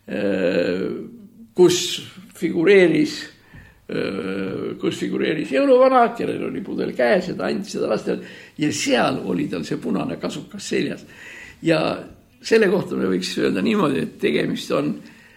Speaker 2: kus figureeris, kus figureeris jõuluvana, kellel oli pudel käes ja ta andis seda lastele. Ja seal oli tal see punane kasukas seljas. Ja selle kohta me võiks öelda niimoodi, et tegemist on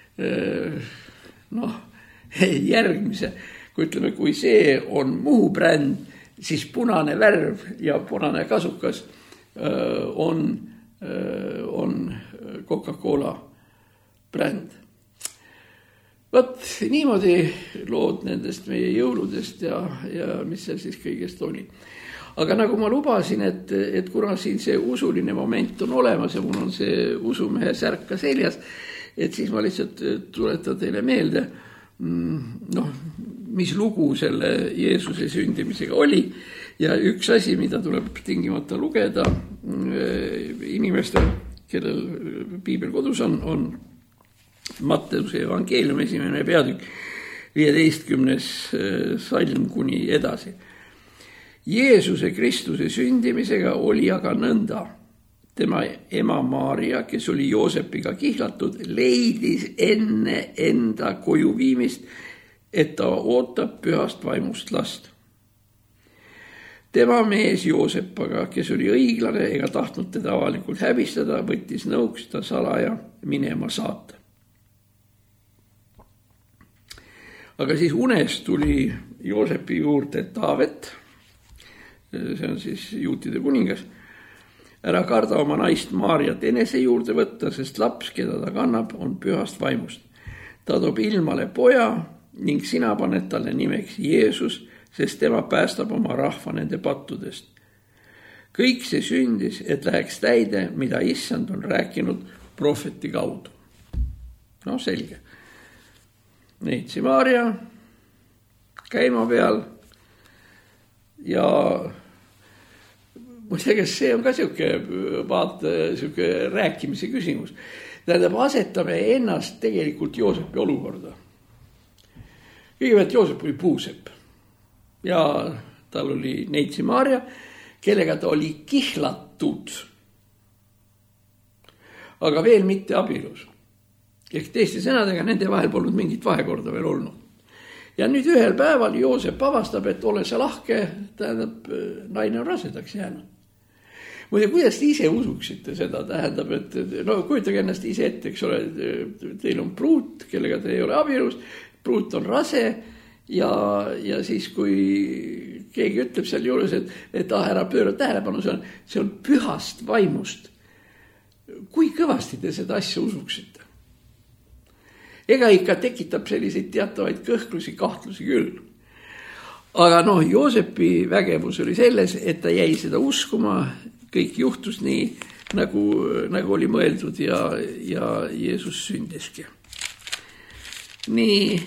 Speaker 2: noh, järgmise, kui ütleme, kui see on Muhu bränd, siis punane värv ja punane kasukas on, on Coca-Cola bränd. Võt, niimoodi lood nendest meie jõuludest ja, ja mis seal siis kõigest oli. Aga nagu ma lubasin, et, et kuna siin see usuline moment on olemas ja mul on see usumehe särka seljas, et siis ma lihtsalt tuletan teile meelde, noh, mis lugu selle Jeesuse sündimisega oli. Ja üks asi, mida tuleb tingimata lugeda inimestel, kellel piibel kodus on, on Matteuse evangeeliumi esimene peatükk, viieteistkümnes salm kuni edasi. Jeesuse Kristuse sündimisega oli aga nõnda. Tema ema Maaria, kes oli Joosepiga kihlatud, leidis enne enda koju viimist, et ta ootab pühast vaimust last. Tema mees Joosepaga, kes oli õiglane ega tahtnud teda avalikult häbistada, võttis nõuks ta salaja minema saata. Aga siis unes tuli Joosepi juurde Taavet, see on siis juutide kuningas, ära karda oma naist Maariat enese juurde võtta, sest laps, keda ta kannab, on pühast vaimust. Ta toob ilmale poja ning sina paned talle nimeks Jeesus, sest tema päästab oma rahva nende pattudest. Kõik see sündis, et läheks täide, mida issand on rääkinud prohveti kaudu. No selge. Neitsi Maaria käima peal ja muidugas see on ka siuke, vaata, siuke rääkimise küsimus. Tähendab, asetame ennast tegelikult Joosepi olukorda. Kõigepealt Joosep oli puusepp ja tal oli Neitsi Maaria, kellega ta oli kihlatud, aga veel mitte abielus. Ehk teiste sõnadega nende vahel polnud mingit vahekorda veel olnud. Ja nüüd ühel päeval Joosep avastab, et ole sa lahke, tähendab, naine on rasedaks jäänud. Muide, kuidas te ise usuksite seda, tähendab, et no kujutage ennast ise ette, eks ole, teil on pruut, kellega te ei ole abielus, pruut on rase ja, ja siis kui keegi ütleb seal juures, et, et ah, ära pööra tähelepanu, see on, see on pühast vaimust. Kui kõvasti te seda asja usuksite? Ega ikka tekitab selliseid teatavaid kõhklusi, kahtlusi küll. Aga noh, Joosepi vägevus oli selles, et ta jäi seda uskuma, kõik juhtus nii, nagu, nagu oli mõeldud ja, ja Jeesus sündiski. Nii,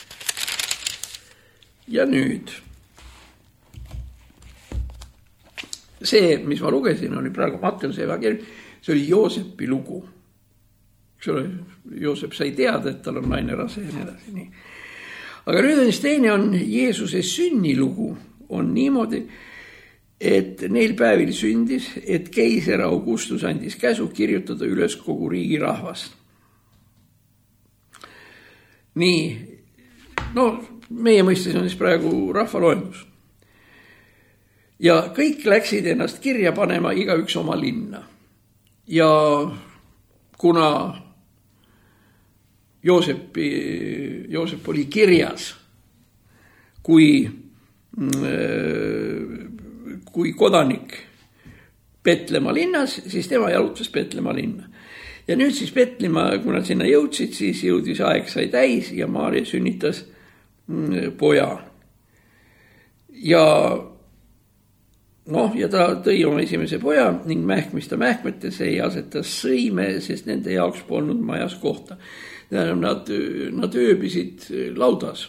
Speaker 2: ja nüüd. See, mis ma lugesin, oli praegu Matteuse evangeelium, see oli Joosepi lugu. Eks ole, Joosep sai teada, et tal on naine rase ja nii edasi. Nii. Aga nüüd on siis teine on Jeesuse sünnilugu on niimoodi, et neil päevil sündis, et keiser Augustus andis käsu kirjutada üles kogu riigi rahvast. Nii, no meie mõistes on siis praegu rahvaloendus. Ja kõik läksid ennast kirja panema igaüks oma linna. Ja kuna Joosepi, Joosep oli kirjas kui, kui kodanik Petlemma linnas, siis tema jalutas Petlemma linna. Ja nüüd siis Petlemma, kui nad sinna jõudsid, siis jõudis aeg sai täis ja Maaria sünnitas poja. Ja noh, ja ta tõi oma esimese poja ning mähkmista mähkmetes ei asetas sõime, sest nende jaoks polnud majas kohta. Tähendab, nad, nad ööbisid laudas.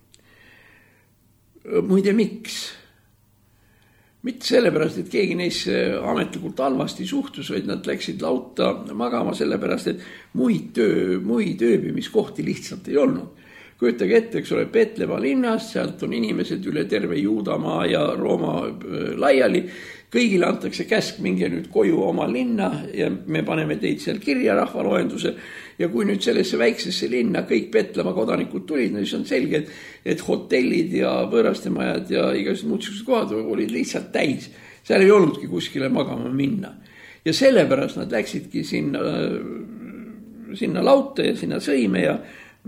Speaker 2: Muide, miks? Mitte sellepärast, et keegi neis ametlikult halvasti suhtus, vaid nad läksid lauta magama sellepärast, et muid, töö, muid ööbimiskohti lihtsalt ei olnud. Kujutage ette, eks ole, Petlemma linnas, sealt on inimesed üle terve Juudamaa ja Rooma laiali. Kõigile antakse käsk, minge nüüd koju oma linna ja me paneme teid seal kirja rahvaloenduse. Ja kui nüüd sellesse väiksesse linna kõik Petlemma kodanikud tulid, siis on selge, et hotellid ja võõrastemajad ja igasugused muud kohad olid lihtsalt täis. Seal ei olnudki kuskile magama minna. Ja sellepärast nad läksidki sinna, sinna lauta ja sinna sõime ja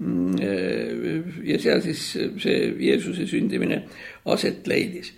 Speaker 2: ja seal siis see Jeesuse sündimine aset leidis.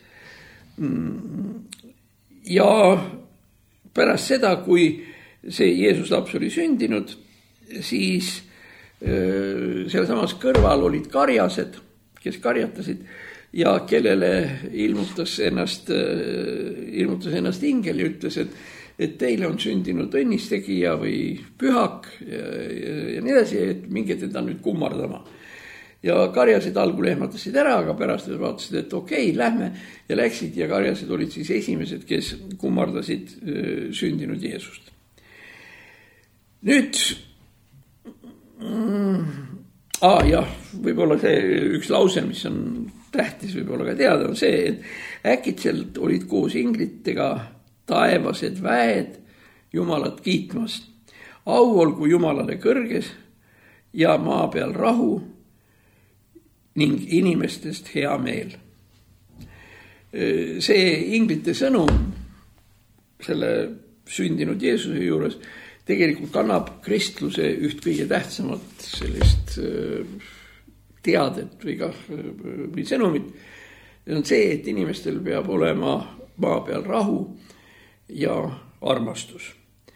Speaker 2: Ja pärast seda, kui see Jeesus laps oli sündinud, siis seal samas kõrval olid karjased, kes karjatasid ja kellele ilmutas ennast, ilmutas ennast ingel ja ütles, et et teile on sündinud õnnistegija või pühak ja, ja, ja nii edasi, et minge teda nüüd kummardama. Ja karjased algul ehmatasid ära, aga pärast vaatasid, et okei, lähme ja läksid ja karjased olid siis esimesed, kes kummardasid sündinud Jeesust. Nüüd, mm, ah, jah, võib-olla see üks lause, mis on tähtis võib-olla ka teada, on see, et äkitselt olid koos inglitega taevased väed Jumalat kiitmas. Au olgu Jumalale kõrges ja maa peal rahu ning inimestest hea meel. See inglite sõnum selle sündinud Jeesuse juures tegelikult kannab kristluse üht kõige tähtsamat sellist teadet või, ka, või sõnumit. See on see, et inimestel peab olema maa peal rahu ja armastus.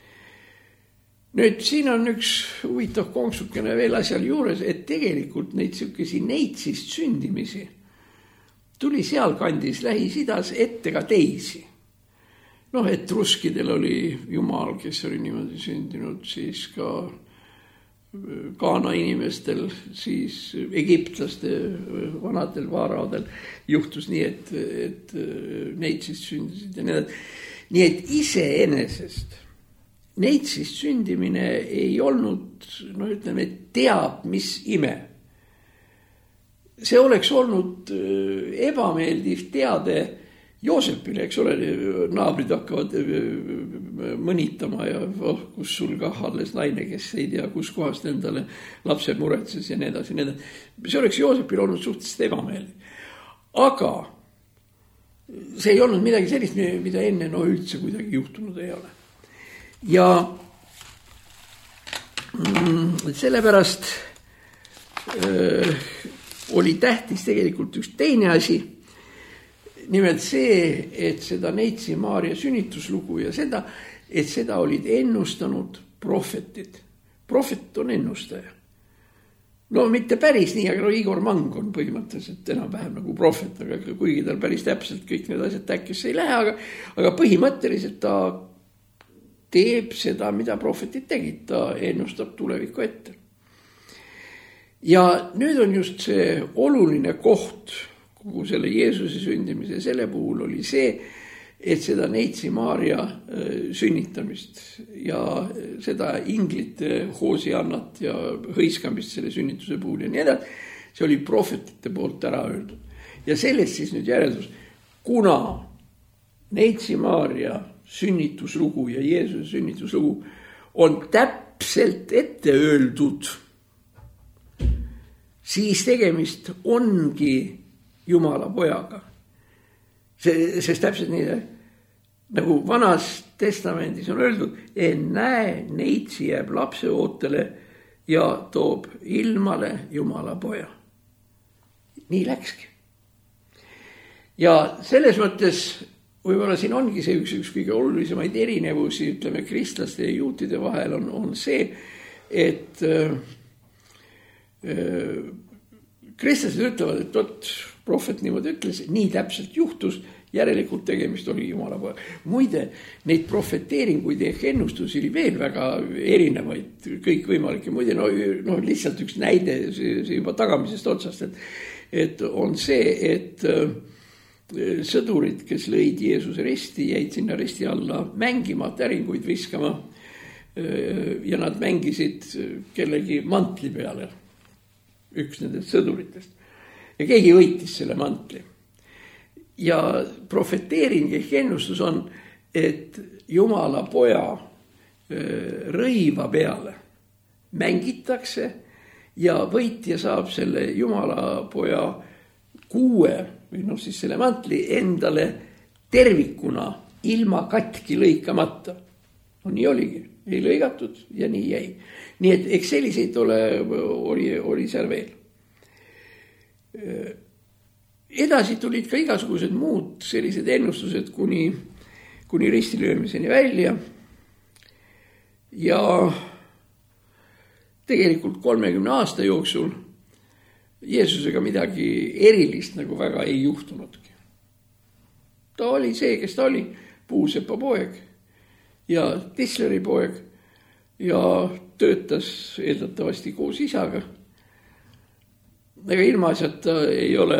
Speaker 2: Nüüd siin on üks huvitav konksukene veel asjal juures, et tegelikult neid sükesi neitsist sündimisi tuli sealkandis Lähis-Idas ette ka teisi. Noh, et ruskidel oli Jumal, kes oli niimoodi sündinud, siis ka Kaana inimestel, siis egiptlaste vanadel vaaraodel juhtus nii, et, et neitsist sündisid ja need. Nii et iseenesest neitsist sündimine ei olnud, no ütleme, teab mis ime. See oleks olnud ebameeldiv teade Joosepile, eks ole, naabrid hakkavad mõnitama ja oh, kus sul ka alles naine, kes ei tea, kus kohast endale lapse muretses ja nii edasi, nii edasi. See oleks Joosepile olnud suhteliselt ebameeldiv. Aga see ei olnud midagi sellist, mida enne no üldse kuidagi juhtunud ei ole. Ja sellepärast öö, oli tähtis tegelikult üks teine asi. Nimelt see, et seda Neitsi Maaria sünnituslugu ja seda, et seda olid ennustanud prohvetid. Prohvet on ennustaja. No mitte päris nii, aga no Igor Mang on põhimõtteliselt enam-vähem nagu prohvet, aga kuigi tal päris täpselt kõik need asjad täkkesse ei lähe, aga, aga põhimõtteliselt ta teeb seda, mida prohvetid tegid, ta ennustab tulevikku ette. Ja nüüd on just see oluline koht kogu selle Jeesuse sündimise selle puhul oli see, et seda Neitsi Maaria sünnitamist ja seda inglite hoosiannat ja hõiskamist selle sünnituse puhul ja nii edasi, see oli prohvetite poolt ära öeldud. Ja sellest siis nüüd järeldus, kuna Neitsi Maaria sünnituslugu ja Jeesuse sünnituslugu on täpselt ette öeldud, siis tegemist ongi Jumala pojaga. See, sest täpselt nii, nagu vanas testamendis on öeldud, näe, Neitsi jääb lapse ootele ja toob ilmale Jumala poja. Nii läkski. Ja selles mõttes võib-olla siin ongi see üks, üks kõige olulisemaid erinevusi, ütleme, kristlaste ja juutide vahel on, on see, et äh, kristlased ütlevad, et vot prohvet niimoodi ütles, nii täpselt juhtus, järelikult tegemist oli Jumala poja. Muide, neid prohveteeringuid ehk ennustusi oli veel väga erinevaid, kõik võimalikke. Muide, no, no lihtsalt üks näide, see, see juba tagamisest otsast, et, et on see, et sõdurid, kes lõid Jeesuse risti, jäid sinna risti alla mängima, täringuid viskama ja nad mängisid kellegi mantli peale, üks nendest sõduritest. Ja keegi võitis selle mantli. Ja profeteering ehk ennustus on, et Jumala poja rõiva peale mängitakse ja võitja saab selle Jumala poja kuue või noh siis selle mantli endale tervikuna ilma katki lõikamata. No nii oligi, ei lõigatud ja nii jäi. Nii et eks selliseid ole, oli, oli seal veel. Edasi tulid ka igasugused muud sellised ennustused kuni, kuni ristilöömiseni välja ja tegelikult kolmekümne aasta jooksul Jeesusega midagi erilist nagu väga ei juhtunudki. Ta oli see, kes ta oli, puusepa poeg ja Tisleri poeg ja töötas eeldatavasti koos isaga. Aga ilma asjata ei ole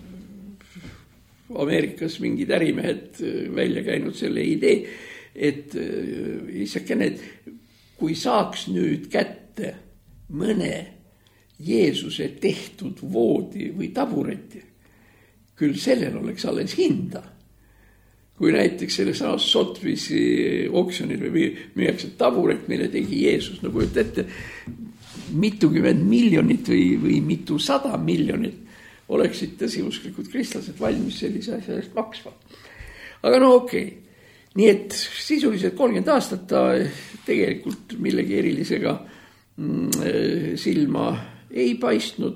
Speaker 2: Ameerikas mingid ärimehed välja käinud selle idee, et isakene, kui saaks nüüd kätte mõne Jeesuse tehtud voodi või tabureti, küll sellel oleks alles hinda. Kui näiteks selle samas Sothbysi oksjonil või müüakse taburet, mille tegi Jeesus, nagu et ette mitukümmend miljonit või, või mitu sada miljonit oleksid tõsiusklikud kristlased valmis sellise asja eest maksma. Aga no okei. Okay. Nii et sisuliselt kolmkümmend aastat ta tegelikult millegi erilisega mm, silma ei paistnud.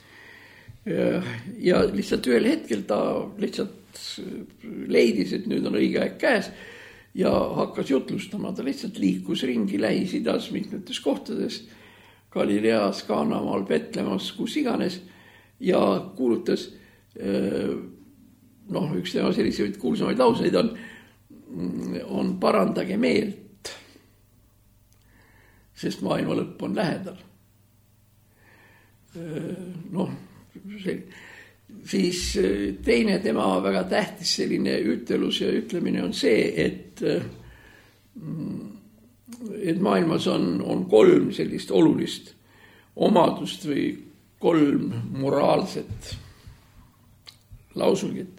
Speaker 2: Ja lihtsalt ühel hetkel ta lihtsalt leidis, et nüüd on õige aeg käes ja hakkas jutlustama. Ta lihtsalt liikus ringi Lähis-Idas mitmetes kohtades, Galileas, Kaanamaal, Betlemas, kus iganes ja kuulutas, noh, üks tema selliseid kuulsamaid lauseid on, on parandage meelt, sest maailma lõpp on lähedal. Noh, see, siis teine tema väga tähtis selline ütelus ja ütlemine on see, et, et maailmas on, on kolm sellist olulist omadust või kolm moraalset lausungit,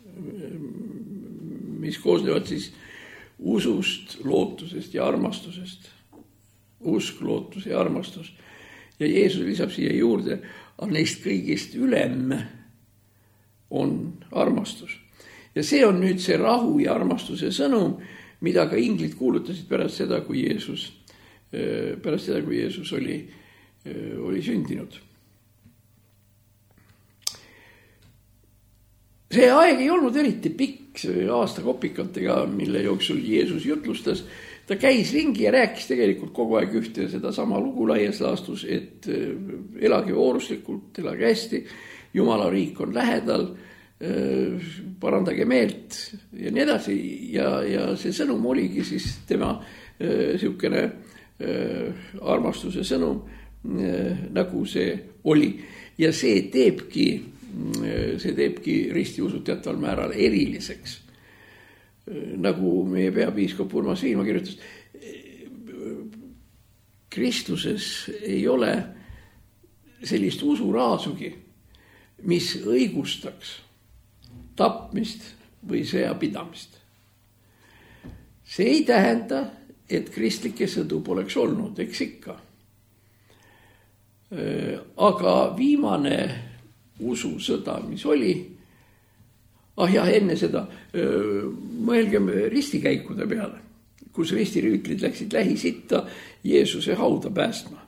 Speaker 2: mis koosnevad siis usust, lootusest ja armastusest. Usk, lootus ja armastus. Ja Jeesus lisab siia juurde, on neist kõigist ülem on armastus. Ja see on nüüd see rahu ja armastuse sõnum, mida ka inglid kuulutasid pärast seda, kui Jeesus, pärast seda, kui Jeesus oli, oli sündinud. See aeg ei olnud eriti pikk, aasta kopikatega, mille jooksul Jeesus jutlustas. Ta käis ringi ja rääkis tegelikult kogu aeg ühte seda sama lugu laias laastus, et elage vooruslikult, elage hästi, Jumala riik on lähedal, parandage meelt ja nii edasi. Ja, ja see sõnum oligi siis tema siukene armastuse sõnum, nagu see oli. Ja see teebki see teebki ristiusud teataval määral eriliseks. Nagu meie peapiiskop Urmas Viilma kirjutas, kristluses ei ole sellist usuraasugi, mis õigustaks tapmist või sõjapidamist. See ei tähenda, et kristlikke sõdu poleks olnud, eks ikka. Aga viimane ususõda, mis oli, ah jah, enne seda, mõelgem ristikäikude peale, kus ristirüütlid läksid Lähis-Itta Jeesuse hauda päästma.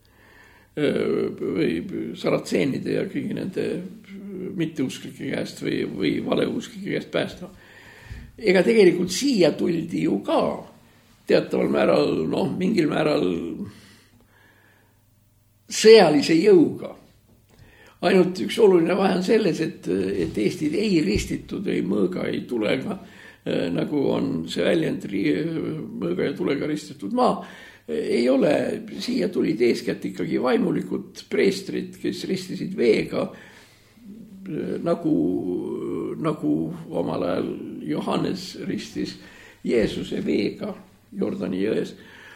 Speaker 2: Või saratseenide ja kõigi nende mitteusklike käest või, või valeusklike käest päästma. Ega tegelikult siia tuldi ju ka teataval määral, noh, mingil määral sõjalise jõuga. ainult üks oluline vahe on selles, et, et Eestit ei ristitud, ei mõõga, ei tulega, nagu on see väljend mõõga ja tulega ristitud maa. Ei ole, siia tulid eeskätt ikkagi vaimulikud preestrid, kes ristisid veega, nagu, nagu omal ajal Johannes ristis Jeesuse veega Jordani jões.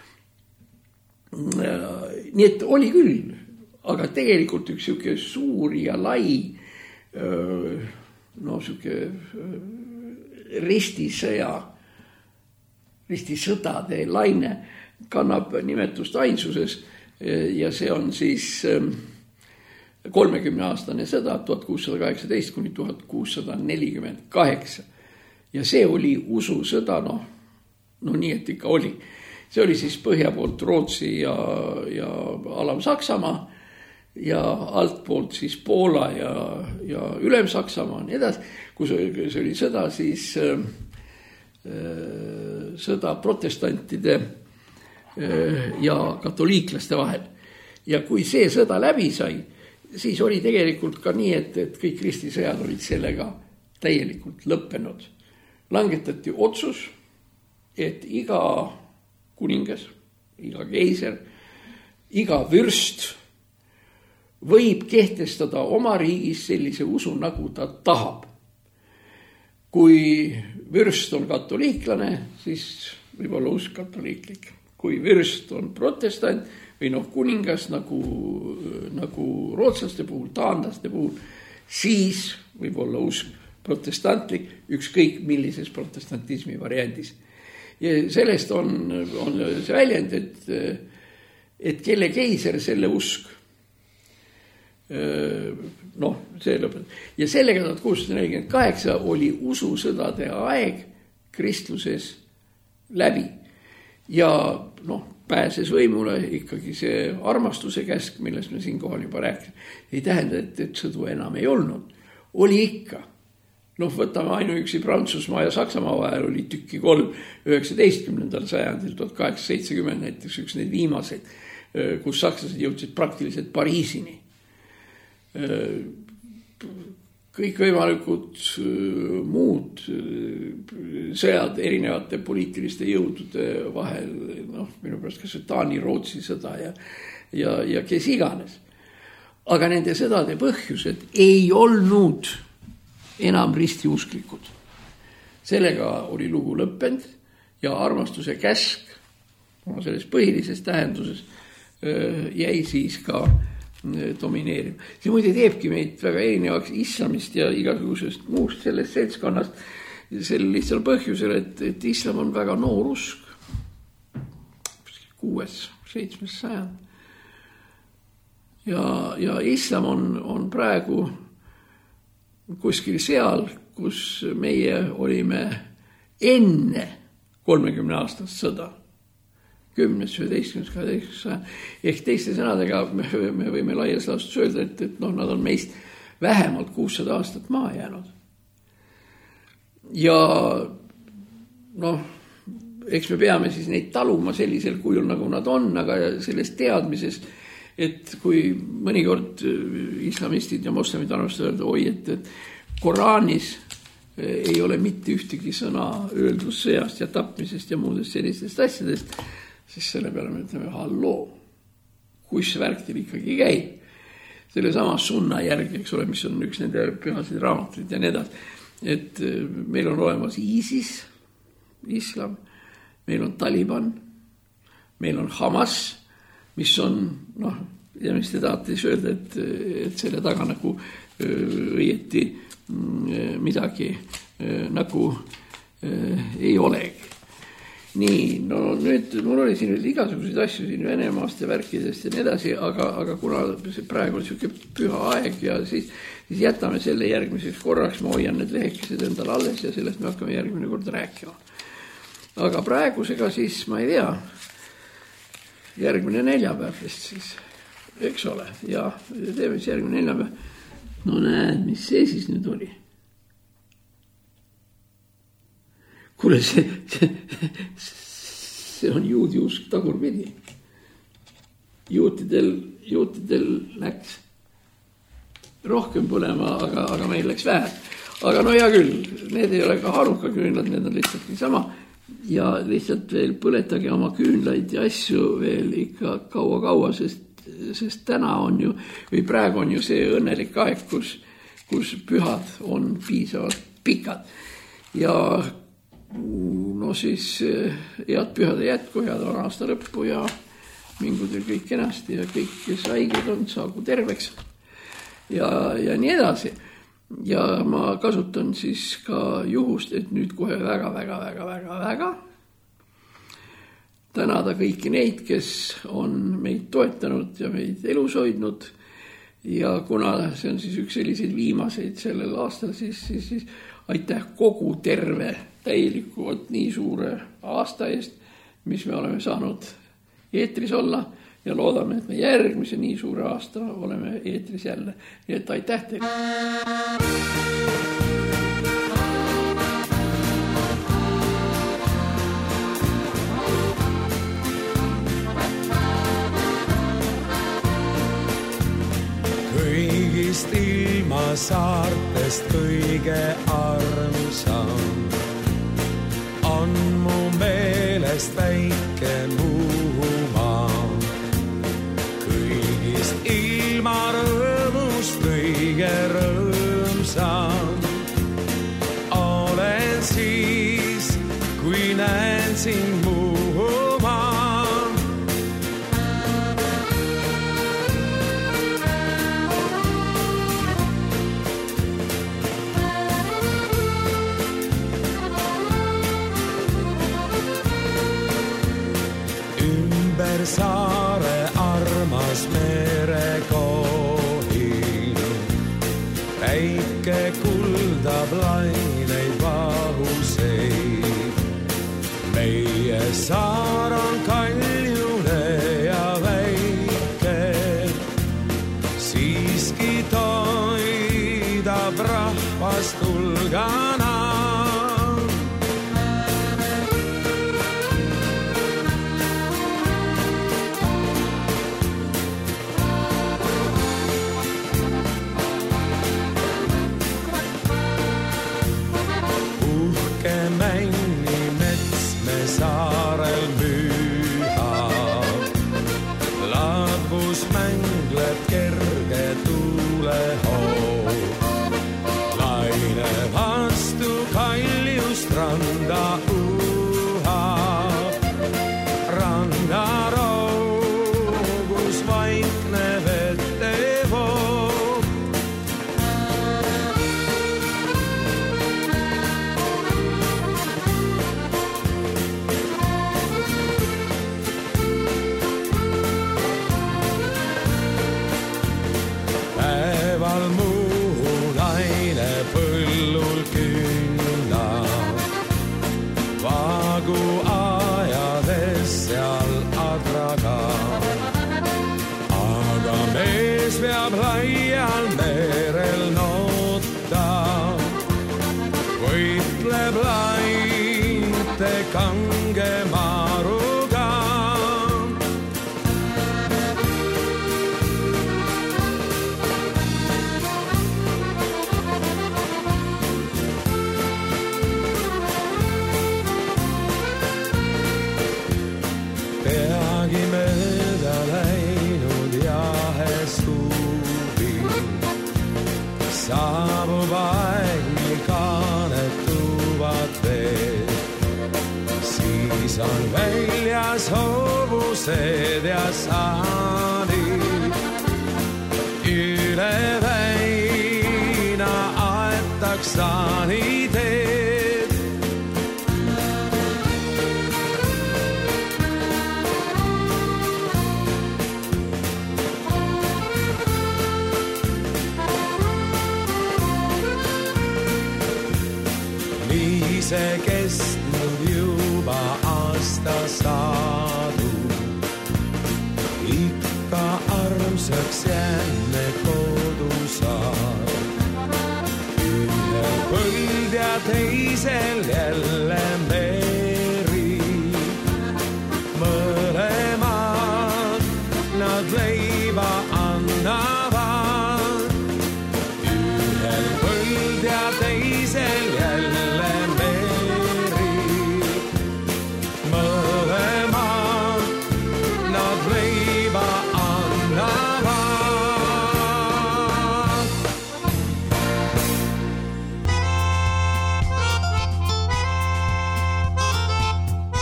Speaker 2: Nii et oli küll, aga tegelikult üks siuke suur ja lai no siuke ristisõja, ristisõdade laine kannab nimetust Ainsuses ja see on siis kolmekümne aastane sõda tuhat kuussada kaheksateist kuni tuhat kuussada nelikümmend kaheksa ja see oli ususõda, noh, no nii, et ikka oli. See oli siis põhja poolt Rootsi ja, ja Alam-Saksamaa ja alt poolt siis Poola ja, ja Ülem-Saksamaa, nii edasi. Kui see oli sõda, siis äh, sõda protestantide äh, ja katoliiklaste vahel. Ja kui see sõda läbi sai, siis oli tegelikult ka nii, et, et kõik kristisõjad olid sellega täielikult lõppenud. Langetati otsus, et iga kuningas, iga keiser, iga vürst võib kehtestada oma riigis sellise usu, nagu ta tahab. Kui vürst on katoliiklane, siis võib olla usk katoliiklik. Kui vürst on protestant või noh kuningas nagu, nagu rootslaste puhul, taanlaste puhul, siis võib olla usk protestantlik, ükskõik millises protestantismi variandis. Ja sellest on, on see väljend, et, et kelle keiser selle usk. Noh, see lõpeb. Ja sellega tuhat kuussada nelikümmend kaheksa oli ususõdade aeg kristluses läbi. Ja noh, pääses võimule ikkagi see armastuse käsk, millest me siinkohal juba rääkisime. Ei tähenda, et, et sõdu enam ei olnud. Oli ikka. Noh, võtame ainuüksi Prantsusmaa ja Saksamaa vahel oli tükki kolm üheksateistkümnendal sajandil tuhat kaheksasada seitsekümmend näiteks üks neid viimaseid, kus sakslased jõudsid praktiliselt Pariisini. Kõik võimalikud muud sõjad erinevate poliitiliste jõudude vahel, noh, minu pärast kas Taani, Rootsi sõda ja, ja, ja kes iganes. Aga nende sõdade põhjused ei olnud enam ristiusklikud. Sellega oli lugu lõppend ja armastuse käsk selles põhilises tähenduses jäi siis ka domineerima. See muide teebki meid väga erinevaks islamist ja igasugusest muust sellest seltskonnast sel lihtsal põhjusel, et, et islam on väga noor usk. Kuues, seitsmes sajand. Ja, ja islam on, on praegu kuskil seal, kus meie olime enne kolmekümne aastast sõda. Kümnes, üheteistkümnes, kaheteistkümnes sajand. Ehk teiste sõnadega me, me võime laias laastus öelda, et, et noh, nad on meist vähemalt kuussada aastat maa jäänud. Ja noh, eks me peame siis neid taluma sellisel kujul, nagu nad on, aga selles teadmises, et kui mõnikord islamistid ja moslemid arvestavad öelda, oi, et, et Koraanis ei ole mitte ühtegi sõna öeldus sõjast ja tapmisest ja muudest sellistest asjadest, siis selle peale me ütleme, halloo, kus värk teil ikkagi käib. Selle sama sunna järgi, eks ole, mis on üks nende pühasid raamatuid ja nii edasi, et meil on olemas ISIS, islam, meil on Taliban, meil on Hamas, mis on, noh, ja mis te tahate siis öelda, et, et selle taga nagu õieti midagi nagu ei olegi. Nii, no nüüd mul oli siin igasuguseid asju siin Venemaast ja värkidest ja nii edasi, aga, aga kuna praegu on siuke püha aeg ja siis, siis jätame selle järgmiseks korraks, ma hoian need lehekesed endal alles ja sellest me hakkame järgmine kord rääkima. Aga praegusega siis, ma ei tea, järgmine neljapäev vist siis, eks ole, ja teeme siis järgmine neljapäev. No näed, mis see siis nüüd oli? Kuule, see, see, see on juudi usk tagurpidi. Juutidel, juutidel läks rohkem põlema, aga, aga meil läks vähe. Aga no hea küll, need ei ole ka haruka küünlad, need on lihtsalt niisama. Ja lihtsalt veel põletage oma küünlaid ja asju veel ikka kaua-kaua, sest, sest täna on ju, või praegu on ju see õnnelik aeg, kus, kus pühad on piisavalt pikad. Ja no siis head pühade jätku, head on aasta lõppu ja mingu teil kõik kenasti ja kõik, kes haiged on, saagu terveks ja, ja nii edasi. Ja ma kasutan siis ka juhust, et nüüd kohe väga, väga, väga, väga, väga tänada kõiki neid, kes on meid toetanud ja meid elus hoidnud. Ja kuna see on siis üks selliseid viimaseid sellel aastal, siis, siis, siis aitäh kogu terve täielikult nii suure aasta eest, mis me oleme saanud eetris olla ja loodame, et me järgmise nii suure aasta oleme eetris jälle. Nii et aitäh teile!
Speaker 3: Kõigist ilma saartest kõige armsam on mu meelest väike Muhumaa. Kõigist ilma rõõmust kõige rõõmsam olen siis, kui näen sind Muhumaa. Saare armas merekohin, päike kuldab laineid vahuseid. Meie saar on kaljune ja väike, siiski toidab rahvast hulgana. Saarel müühab, ladvus mängleb kerge tuulehoog. Laine vastu kaljust randa uhab, randa roogus vaikne vette voog. Veab laial merel noota, võitleb lainte kange maaruga. Peagi mööda läinud jahes saabub aeg, mil kaanetuvad veel. Siis on väljas hoovused ja saanid. Üle väina aetaks saaniteed. See kestnud juba aasta saadu, ikka armsaks jääme kodusaar. Ühe põld ja teisel jälle meri, mõlemad nad leiva annavad.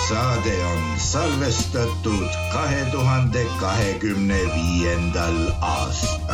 Speaker 4: saade on salvestatud kahe tuhande kahekümne viiendal aastal.